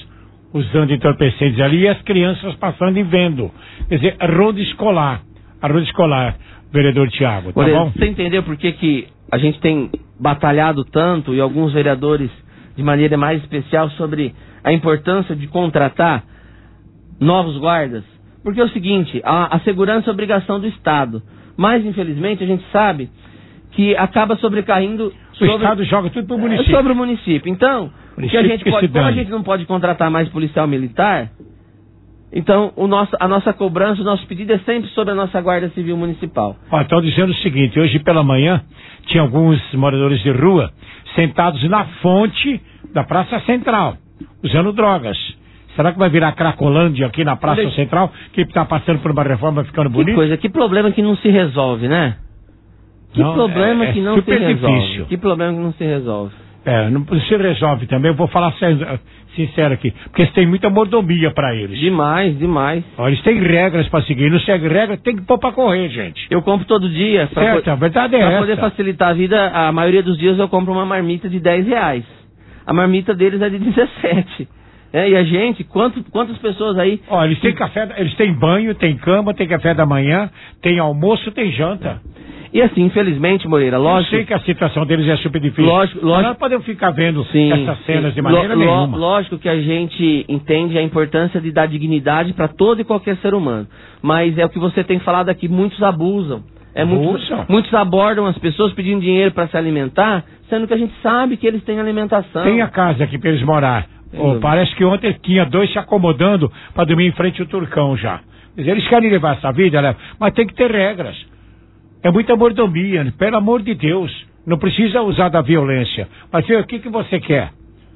usando entorpecentes ali e as crianças passando e vendo. Quer dizer, a ronda escolar. A ronda escolar, vereador Tiago, tá Moreira, bom? você entendeu por que, que a gente tem batalhado tanto, e alguns vereadores de maneira mais especial, sobre a importância de contratar novos guardas? Porque é o seguinte, a, a segurança é obrigação do Estado, mas infelizmente a gente sabe que acaba sobrecaindo... O sobre, Estado joga tudo pro município. Sobre o município. Então, o que a gente que pode, se como a dane. gente não pode contratar mais policial militar, então o nosso, a nossa cobrança, o nosso pedido é sempre sobre a nossa Guarda Civil Municipal. Ó, estão dizendo o seguinte, hoje pela manhã tinha alguns moradores de rua sentados na fonte da Praça Central, usando drogas. Será que vai virar Cracolândia aqui na Praça Olha, Central, que está passando por uma reforma ficando bonito? Que coisa, que problema que não se resolve, né? Que Não, problema é- é que não se super resolve. difícil. Que problema que não se resolve. É, não se resolve também, eu vou falar sério, sincero aqui, porque eles têm muita mordomia pra eles. Demais, demais. Ó, eles têm regras pra seguir, não segue regra, tem que pôr pra correr, gente. Eu compro todo dia. Pra Certo, po- a verdade é pra essa. poder facilitar a vida, a maioria dos dias eu compro uma marmita de dez reais. A marmita deles é de dezessete. É, e a gente, quanto, quantas pessoas aí... Ó, eles têm café, eles têm banho, tem cama, tem café da manhã, tem almoço, tem janta. E assim, infelizmente, Moreira, lógico... Eu sei que a situação deles é super difícil. Lógico, Mas lógico. nós podemos ficar vendo Sim, essas cenas sim. de maneira Lo- lo- nenhuma. Lógico que a gente entende a importância de dar dignidade para todo e qualquer ser humano. Mas é o que você tem falado aqui, muitos abusam. É muitos, Abusam. muitos abordam as pessoas pedindo dinheiro para se alimentar, sendo que a gente sabe que eles têm alimentação. Tem a casa aqui pra eles morar. Ó, Sim. parece que ontem tinha dois se acomodando pra dormir em frente ao Turcão já. Quer dizer, eles querem levar essa vida, né? Mas tem que ter regras. É muita mordomia, né? Pelo amor de Deus. Não precisa usar da violência. Mas viu, o que, que você quer?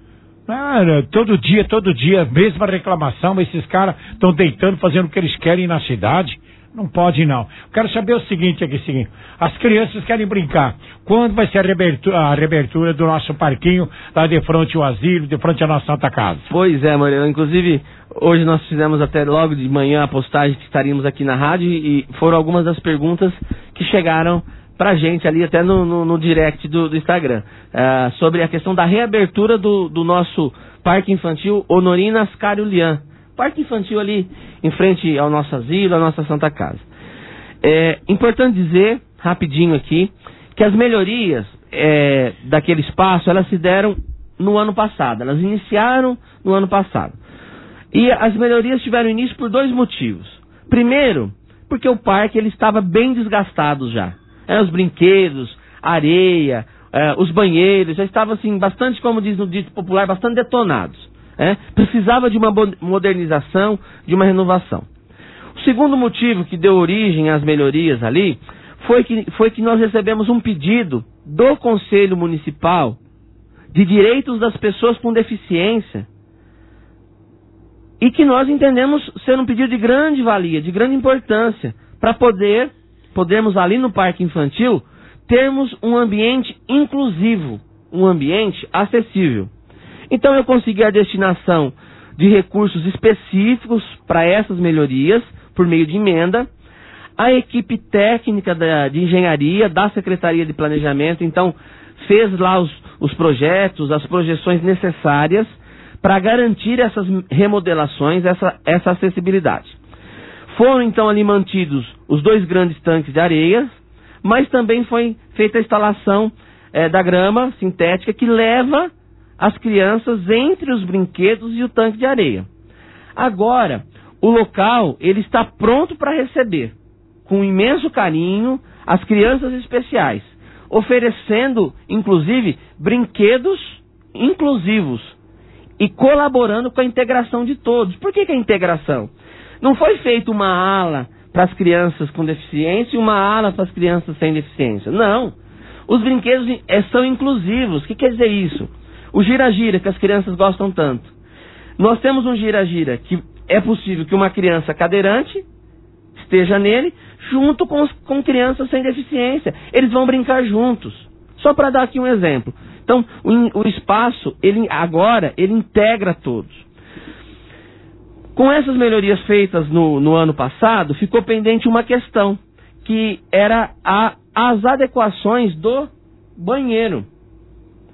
Ah, né, todo dia, todo dia, mesma reclamação, esses caras estão deitando, fazendo o que eles querem na cidade. Não pode, não. Quero saber o seguinte aqui, seguinte. As crianças querem brincar. Quando vai ser a reabertura, a reabertura do nosso parquinho, lá de frente ao asilo, de frente à nossa Santa Casa? Pois é, Moreira. Inclusive, hoje nós fizemos até logo de manhã a postagem que estaríamos aqui na rádio e foram algumas das perguntas que chegaram pra gente ali, até no, no, no direct do, do Instagram, ah, sobre a questão da reabertura do, do nosso Parque Infantil Honorina Ascário Lian. Parque infantil ali em frente ao nosso asilo, à nossa Santa Casa. É importante dizer, rapidinho aqui, que as melhorias é, daquele espaço, elas se deram no ano passado. Elas iniciaram no ano passado. E as melhorias tiveram início por dois motivos. Primeiro, porque o parque ele estava bem desgastado já. É, os brinquedos, a areia, é, os banheiros, já estavam assim, bastante, como diz no dito popular, bastante detonados. É, precisava de uma modernização, de uma renovação. O segundo motivo que deu origem às melhorias ali foi que, foi que nós recebemos um pedido do Conselho Municipal de Direitos das Pessoas com Deficiência e que nós entendemos ser um pedido de grande valia, de grande importância, para poder, podermos ali no Parque Infantil termos um ambiente inclusivo, um ambiente acessível. Então eu consegui a destinação de recursos específicos para essas melhorias, por meio de emenda. A equipe técnica da, de engenharia da Secretaria de Planejamento, então, fez lá os, os projetos, as projeções necessárias para garantir essas remodelações, essa, essa acessibilidade. Foram então ali mantidos os dois grandes tanques de areia, mas também foi feita a instalação eh, da grama sintética que leva as crianças entre os brinquedos e o tanque de areia. Agora, o local ele está pronto para receber, com imenso carinho, as crianças especiais, oferecendo, inclusive, brinquedos inclusivos e colaborando com a integração de todos. Por que que a integração? Não foi feita uma ala para as crianças com deficiência e uma ala para as crianças sem deficiência. Não. Os brinquedos são inclusivos. O que quer dizer isso? O gira-gira, que as crianças gostam tanto. Nós temos um gira-gira que é possível que uma criança cadeirante esteja nele, junto com, os, com crianças sem deficiência. Eles vão brincar juntos. Só para dar aqui um exemplo. Então, o, o espaço, ele, agora, ele integra todos. Com essas melhorias feitas no, no ano passado, ficou pendente uma questão, que era a, as adequações do banheiro.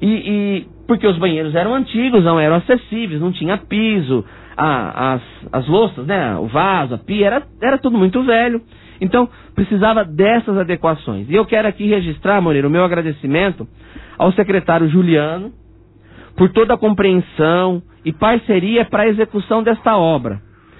E, e porque os banheiros eram antigos, não eram acessíveis, não tinha piso, a, as, as louças, né, o vaso, a pia, era, era tudo muito velho. Então, precisava dessas adequações. E eu quero aqui registrar, Moreira, o meu agradecimento ao secretário Juliano por toda a compreensão e parceria para a execução desta obra.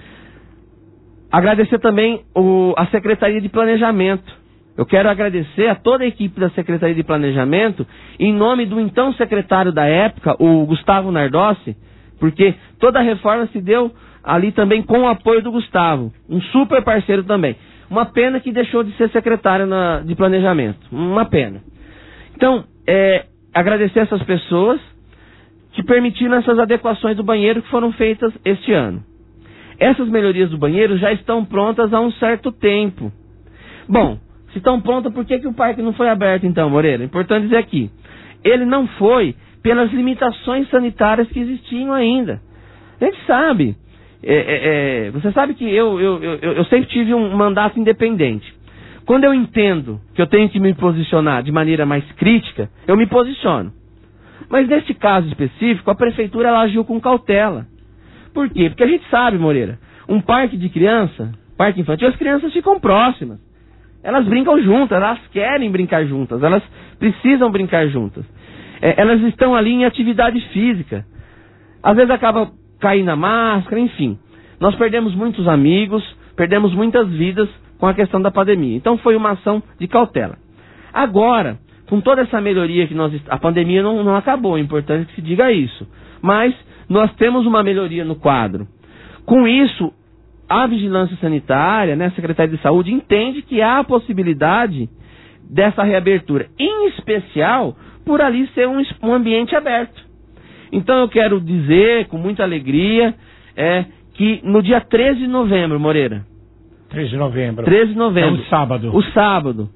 Agradecer também o, a Secretaria de Planejamento. Eu quero agradecer a toda a equipe da Secretaria de Planejamento, em nome do então secretário da época, o Gustavo Nardossi, porque toda a reforma se deu ali também com o apoio do Gustavo, um super parceiro também. Uma pena que deixou de ser secretário na, de Planejamento, uma pena. Então, é, agradecer essas pessoas que permitiram essas adequações do banheiro que foram feitas este ano. Essas melhorias do banheiro já estão prontas há um certo tempo. Bom, se estão prontas, por que, que o parque não foi aberto então, Moreira? Importante dizer aqui. Ele não foi pelas limitações sanitárias que existiam ainda. A gente sabe. É, é, é, você sabe que eu, eu, eu, eu sempre tive um mandato independente. Quando eu entendo que eu tenho que me posicionar de maneira mais crítica, eu me posiciono. Mas neste caso específico, a prefeitura ela agiu com cautela. Por quê? Porque a gente sabe, Moreira, um parque de criança, parque infantil, as crianças ficam próximas. Elas brincam juntas, elas querem brincar juntas, elas precisam brincar juntas. É, elas estão ali em atividade física. Às vezes acaba caindo a máscara, enfim. Nós perdemos muitos amigos, perdemos muitas vidas com a questão da pandemia. Então foi uma ação de cautela. Agora, com toda essa melhoria que nós... A pandemia não, não acabou, é importante que se diga isso. Mas nós temos uma melhoria no quadro. Com isso, a Vigilância Sanitária, né, a Secretaria de Saúde, entende que há a possibilidade dessa reabertura. Em especial, por ali ser um, um ambiente aberto. Então eu quero dizer, com muita alegria, é, que no dia treze de novembro, Moreira. treze de novembro. treze de novembro. É um sábado. O sábado.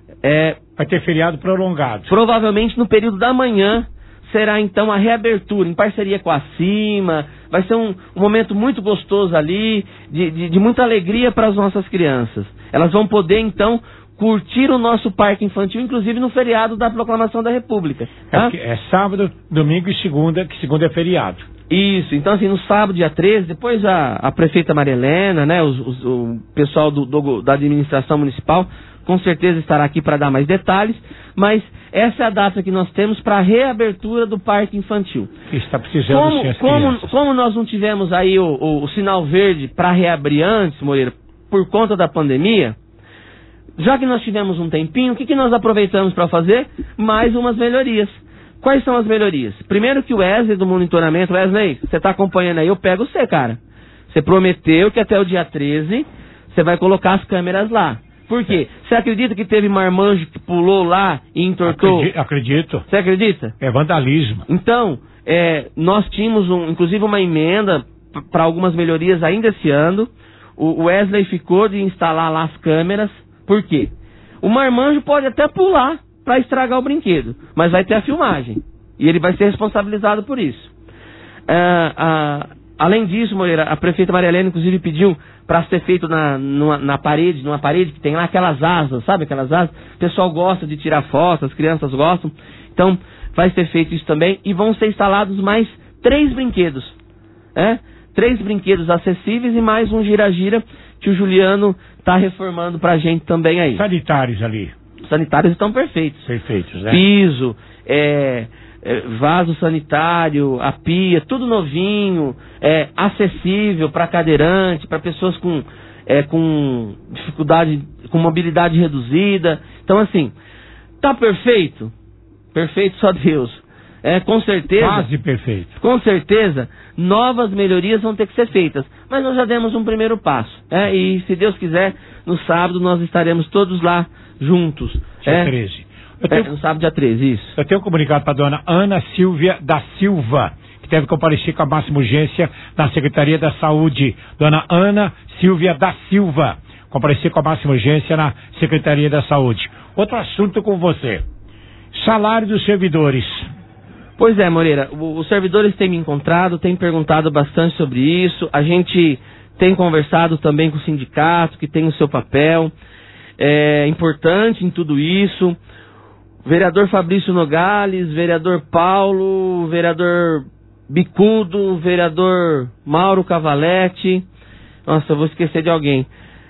É, vai ter feriado prolongado. Provavelmente no período da manhã será então a reabertura, em parceria com a CIMA. Vai ser um, um momento muito gostoso ali, de, de, de muita alegria para as nossas crianças. Elas vão poder então curtir o nosso parque infantil, inclusive no feriado da Proclamação da República. Tá? É, é sábado, domingo e segunda, que segunda é feriado. Isso, então assim, no sábado, dia treze, depois a, a prefeita Maria Helena, né, os, os, o pessoal do, do, da administração municipal, com certeza estará aqui para dar mais detalhes, mas essa é a data que nós temos para a reabertura do parque infantil. Que está precisando como, sim, as como, crianças. Como nós não tivemos aí o, o, o sinal verde para reabrir antes, Moreira, por conta da pandemia, já que nós tivemos um tempinho, o que, que nós aproveitamos para fazer? Mais umas melhorias. Quais são as melhorias? Primeiro que o Wesley do monitoramento, Wesley, você está acompanhando aí, eu pego você, cara. Você prometeu que até o dia treze você vai colocar as câmeras lá. Por quê? Você acredita que teve marmanjo que pulou lá e entortou? Acredito. acredito. Você acredita? É vandalismo. Então, é, nós tínhamos um, inclusive uma emenda para algumas melhorias ainda esse ano. O Wesley ficou de instalar lá as câmeras. Por quê? O marmanjo pode até pular para estragar o brinquedo, mas vai ter a filmagem. E ele vai ser responsabilizado por isso. Ah, ah, além disso, Moreira, a prefeita Maria Helena, inclusive, pediu para ser feito na, numa, na parede, numa parede que tem lá aquelas asas, sabe aquelas asas? O pessoal gosta de tirar fotos, as crianças gostam. Então, vai ser feito isso também. E vão ser instalados mais três brinquedos. É? Três brinquedos acessíveis e mais um gira-gira que o Juliano está reformando pra gente também aí. Sanitários ali. Os sanitários estão perfeitos. Perfeitos, né? Piso, é, é, vaso sanitário, a pia, tudo novinho, é, acessível para cadeirante, para pessoas com, é, com dificuldade, com mobilidade reduzida. Então, assim, tá perfeito? Perfeito só Deus. É, com certeza. Quase perfeito. Com certeza, novas melhorias vão ter que ser feitas. Mas nós já demos um primeiro passo. É, e se Deus quiser, no sábado nós estaremos todos lá juntos. Dia é, treze. Eu tenho, é, no sábado, dia treze, isso. Eu tenho um comunicado para a dona Ana Silvia da Silva, que deve comparecer com a máxima urgência na Secretaria da Saúde. Dona Ana Silvia da Silva, comparecer com a máxima urgência na Secretaria da Saúde. Outro assunto com você. Salário dos servidores. Pois é, Moreira, os servidores têm me encontrado, têm perguntado bastante sobre isso, a gente tem conversado também com o sindicato, que tem o seu papel, é importante em tudo isso. vereador Fabrício Nogales, vereador Paulo, vereador Bicudo, vereador Mauro Cavalete. Nossa, eu vou esquecer de alguém.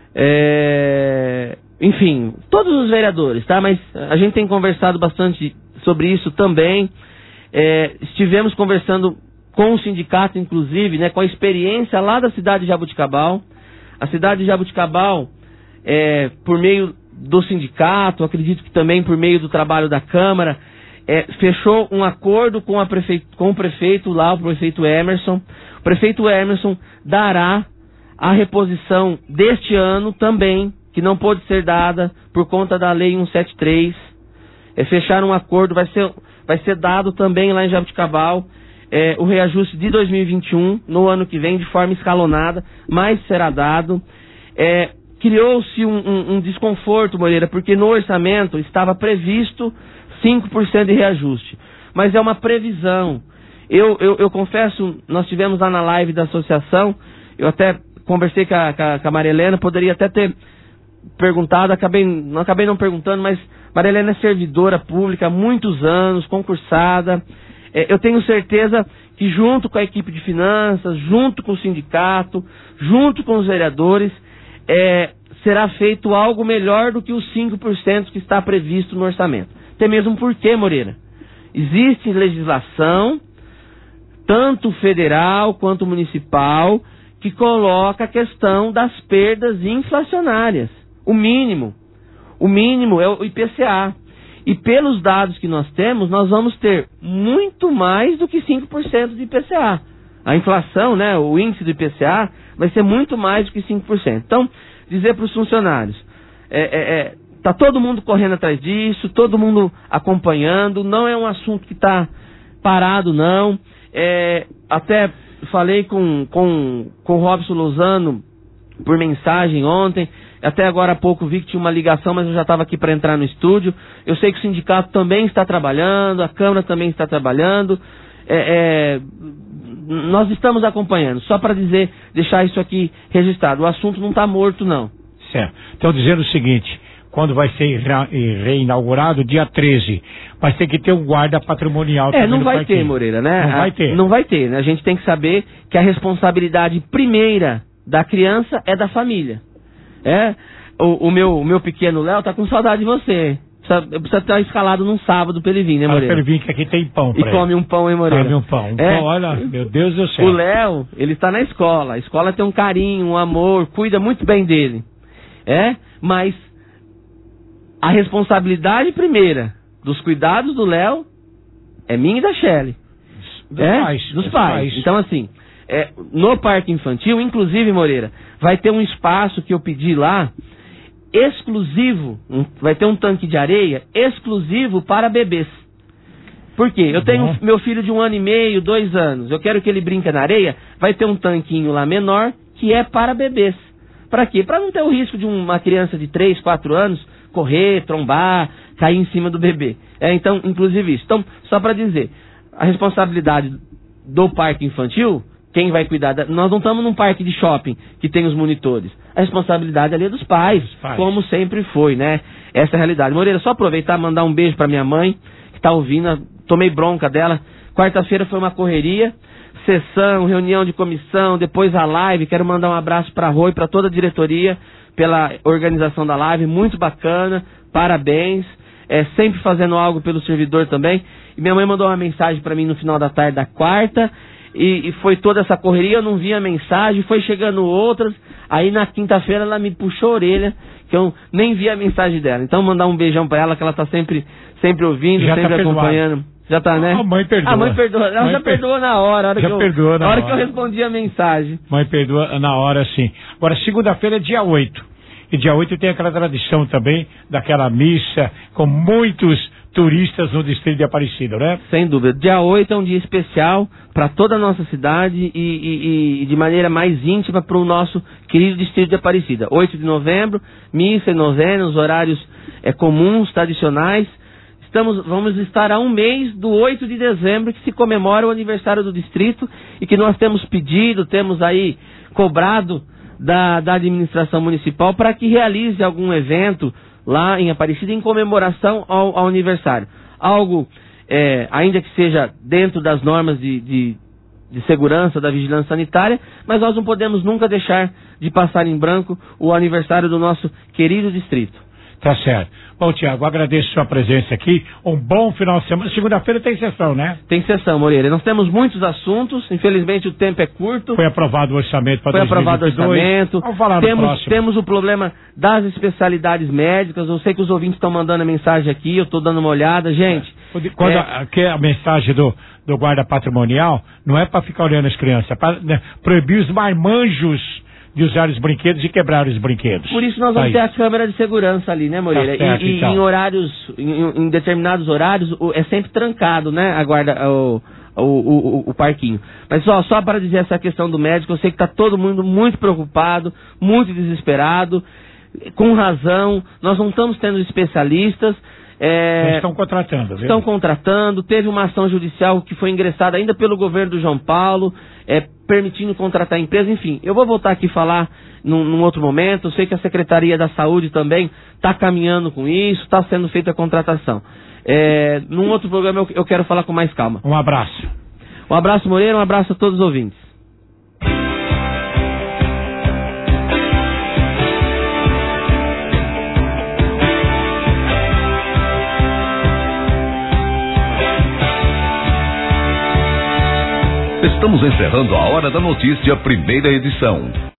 É... Enfim, todos os vereadores, tá? Mas a gente tem conversado bastante sobre isso também. É... Estivemos conversando com o sindicato, inclusive, né, com a experiência lá da cidade de Jaboticabal. A cidade de Jaboticabal, é, por meio do sindicato, acredito que também por meio do trabalho da Câmara, é, fechou um acordo com, a prefeito, com o prefeito lá, o prefeito Emerson. O prefeito Emerson dará a reposição deste ano também, que não pôde ser dada por conta da Lei cento e setenta e três. É, fecharam um acordo, vai ser, vai ser dado também lá em Jaboticabal é, o reajuste de dois mil e vinte e um, no ano que vem, de forma escalonada, mas será dado. É, criou-se um, um, um desconforto, Moreira, porque no orçamento estava previsto cinco por cento de reajuste, mas é uma previsão. Eu, eu, eu confesso, nós tivemos lá na live da associação, eu até conversei com a, com a, com a Maria Helena, poderia até ter perguntado, acabei, não acabei não perguntando, mas Maria Helena é servidora pública há muitos anos, concursada. É, eu tenho certeza que junto com a equipe de finanças, junto com o sindicato, junto com os vereadores, é, será feito algo melhor do que os cinco por cento que está previsto no orçamento. Até mesmo porque, Moreira, existe legislação, tanto federal quanto municipal, que coloca a questão das perdas inflacionárias. O mínimo. O mínimo é o I P C A. E pelos dados que nós temos, nós vamos ter muito mais do que cinco por cento de I P C A. A inflação, né, o índice do I P C A, vai ser muito mais do que cinco por cento. Então, dizer para os funcionários, é, é, é, tá todo mundo correndo atrás disso, todo mundo acompanhando, não é um assunto que está parado, não. É, até falei com, com, com o Robson Lozano por mensagem ontem, até agora há pouco vi que tinha uma ligação, mas eu já estava aqui para entrar no estúdio. Eu sei que o sindicato também está trabalhando, a Câmara também está trabalhando, é, é, nós estamos acompanhando, só para dizer, deixar isso aqui registrado, o assunto não está morto, não. Certo. Estão dizendo o seguinte, quando vai ser reinaugurado, dia treze, mas tem que ter um guarda patrimonial. É, não vai ter, Moreira, né? Não vai ter. Não vai ter, né? A gente tem que saber que a responsabilidade primeira da criança é da família. É, o, o, meu, o meu pequeno Léo tá com saudade de você. Precisa, precisa estar escalado num sábado pra ele vir, né, Moreira? Para ele vir, que aqui tem pão. E come um pão, hein, Moreira? Come um pão. Um é. pão, olha, meu Deus do céu. O Léo, ele tá na escola. A escola tem um carinho, um amor, cuida muito bem dele. É, mas a responsabilidade primeira dos cuidados do Léo é minha e da Shelly. Dos é? pais. Dos, dos pais. pais. Então, assim, é, no parque infantil, inclusive, Moreira, vai ter um espaço que eu pedi lá, exclusivo, um, vai ter um tanque de areia exclusivo para bebês. Por quê? Eu tenho Bom. meu filho de um ano e meio, dois anos, eu quero que ele brinque na areia, vai ter um tanquinho lá menor que é para bebês. Para quê? Para não ter o risco de uma criança de três, quatro anos correr, trombar, cair em cima do bebê. É, então, inclusive isso. Então, só para dizer, a responsabilidade do parque infantil, quem vai cuidar? Da... Nós não estamos num parque de shopping que tem os monitores. A responsabilidade ali é dos pais, dos pais, como sempre foi, né? Essa é a realidade. Moreira, só aproveitar e mandar um beijo para minha mãe, que está ouvindo, tomei bronca dela. Quarta-feira foi uma correria, sessão, reunião de comissão, depois a live. Quero mandar um abraço para a Rô e para toda a diretoria pela organização da live, muito bacana, parabéns. É, sempre fazendo algo pelo servidor também. E minha mãe mandou uma mensagem para mim no final da tarde da quarta, e, e foi toda essa correria, eu não vi a mensagem, foi chegando outras, aí na quinta-feira ela me puxou a orelha, que eu nem vi a mensagem dela. Então mandar um beijão para ela, que ela tá sempre, sempre ouvindo, já sempre tá acompanhando. Já tá, né? A mãe perdoa. A mãe perdoa. Ela mãe já per... perdoou na hora. A hora já que eu, perdoou na, na hora. hora que eu respondi a mensagem. Mãe perdoa na hora, sim. Agora, segunda-feira é dia oito. E dia oito tem aquela tradição também, daquela missa, com muitos turistas no distrito de Aparecida, né? Sem dúvida. Dia oito é um dia especial para toda a nossa cidade e, e, e de maneira mais íntima para o nosso querido distrito de Aparecida. oito de novembro, missa e novena, os horários é, comuns, tradicionais. Estamos, vamos estar a um mês do oito de dezembro, que se comemora o aniversário do distrito e que nós temos pedido, temos aí cobrado da, da administração municipal para que realize algum evento lá em Aparecida em comemoração ao, ao aniversário. Algo, é, ainda que seja dentro das normas de, de, de segurança da vigilância sanitária, mas nós não podemos nunca deixar de passar em branco o aniversário do nosso querido distrito. Tá certo. Bom, Tiago, agradeço a sua presença aqui. Um bom final de semana. Segunda-feira tem sessão, né? Tem sessão, Moreira. Nós temos muitos assuntos. Infelizmente o tempo é curto. Foi aprovado o orçamento para Foi aprovado o orçamento. Vamos falar no temos, próximo. temos o problema das especialidades médicas. Eu sei que os ouvintes estão mandando a mensagem aqui. Eu estou dando uma olhada. Gente... Quando é... a, que a mensagem do, do guarda patrimonial não é para ficar olhando as crianças. É para, né, proibir os marmanjos de usar os brinquedos e quebrar os brinquedos. Por isso nós vamos Aí. ter a câmera de segurança ali, né, Moreira? Tá certo, e, e então. em horários, em, em determinados horários, o- é sempre trancado, né, a guarda, o, o, o, o parquinho. Mas só, só para dizer essa questão do médico, eu sei que está todo mundo muito preocupado, muito desesperado, com razão. Nós não estamos tendo especialistas. É, Eles estão contratando, viu? Estão contratando. Teve uma ação judicial que foi ingressada ainda pelo governo do João Paulo, é, permitindo contratar empresa. Enfim, eu vou voltar aqui e falar num, num outro momento. Eu sei que a Secretaria da Saúde também está caminhando com isso, está sendo feita a contratação. É, num outro programa eu, eu quero falar com mais calma. Um abraço. Um abraço, Moreira, um abraço a todos os ouvintes. Estamos encerrando a Hora da Notícia, primeira edição.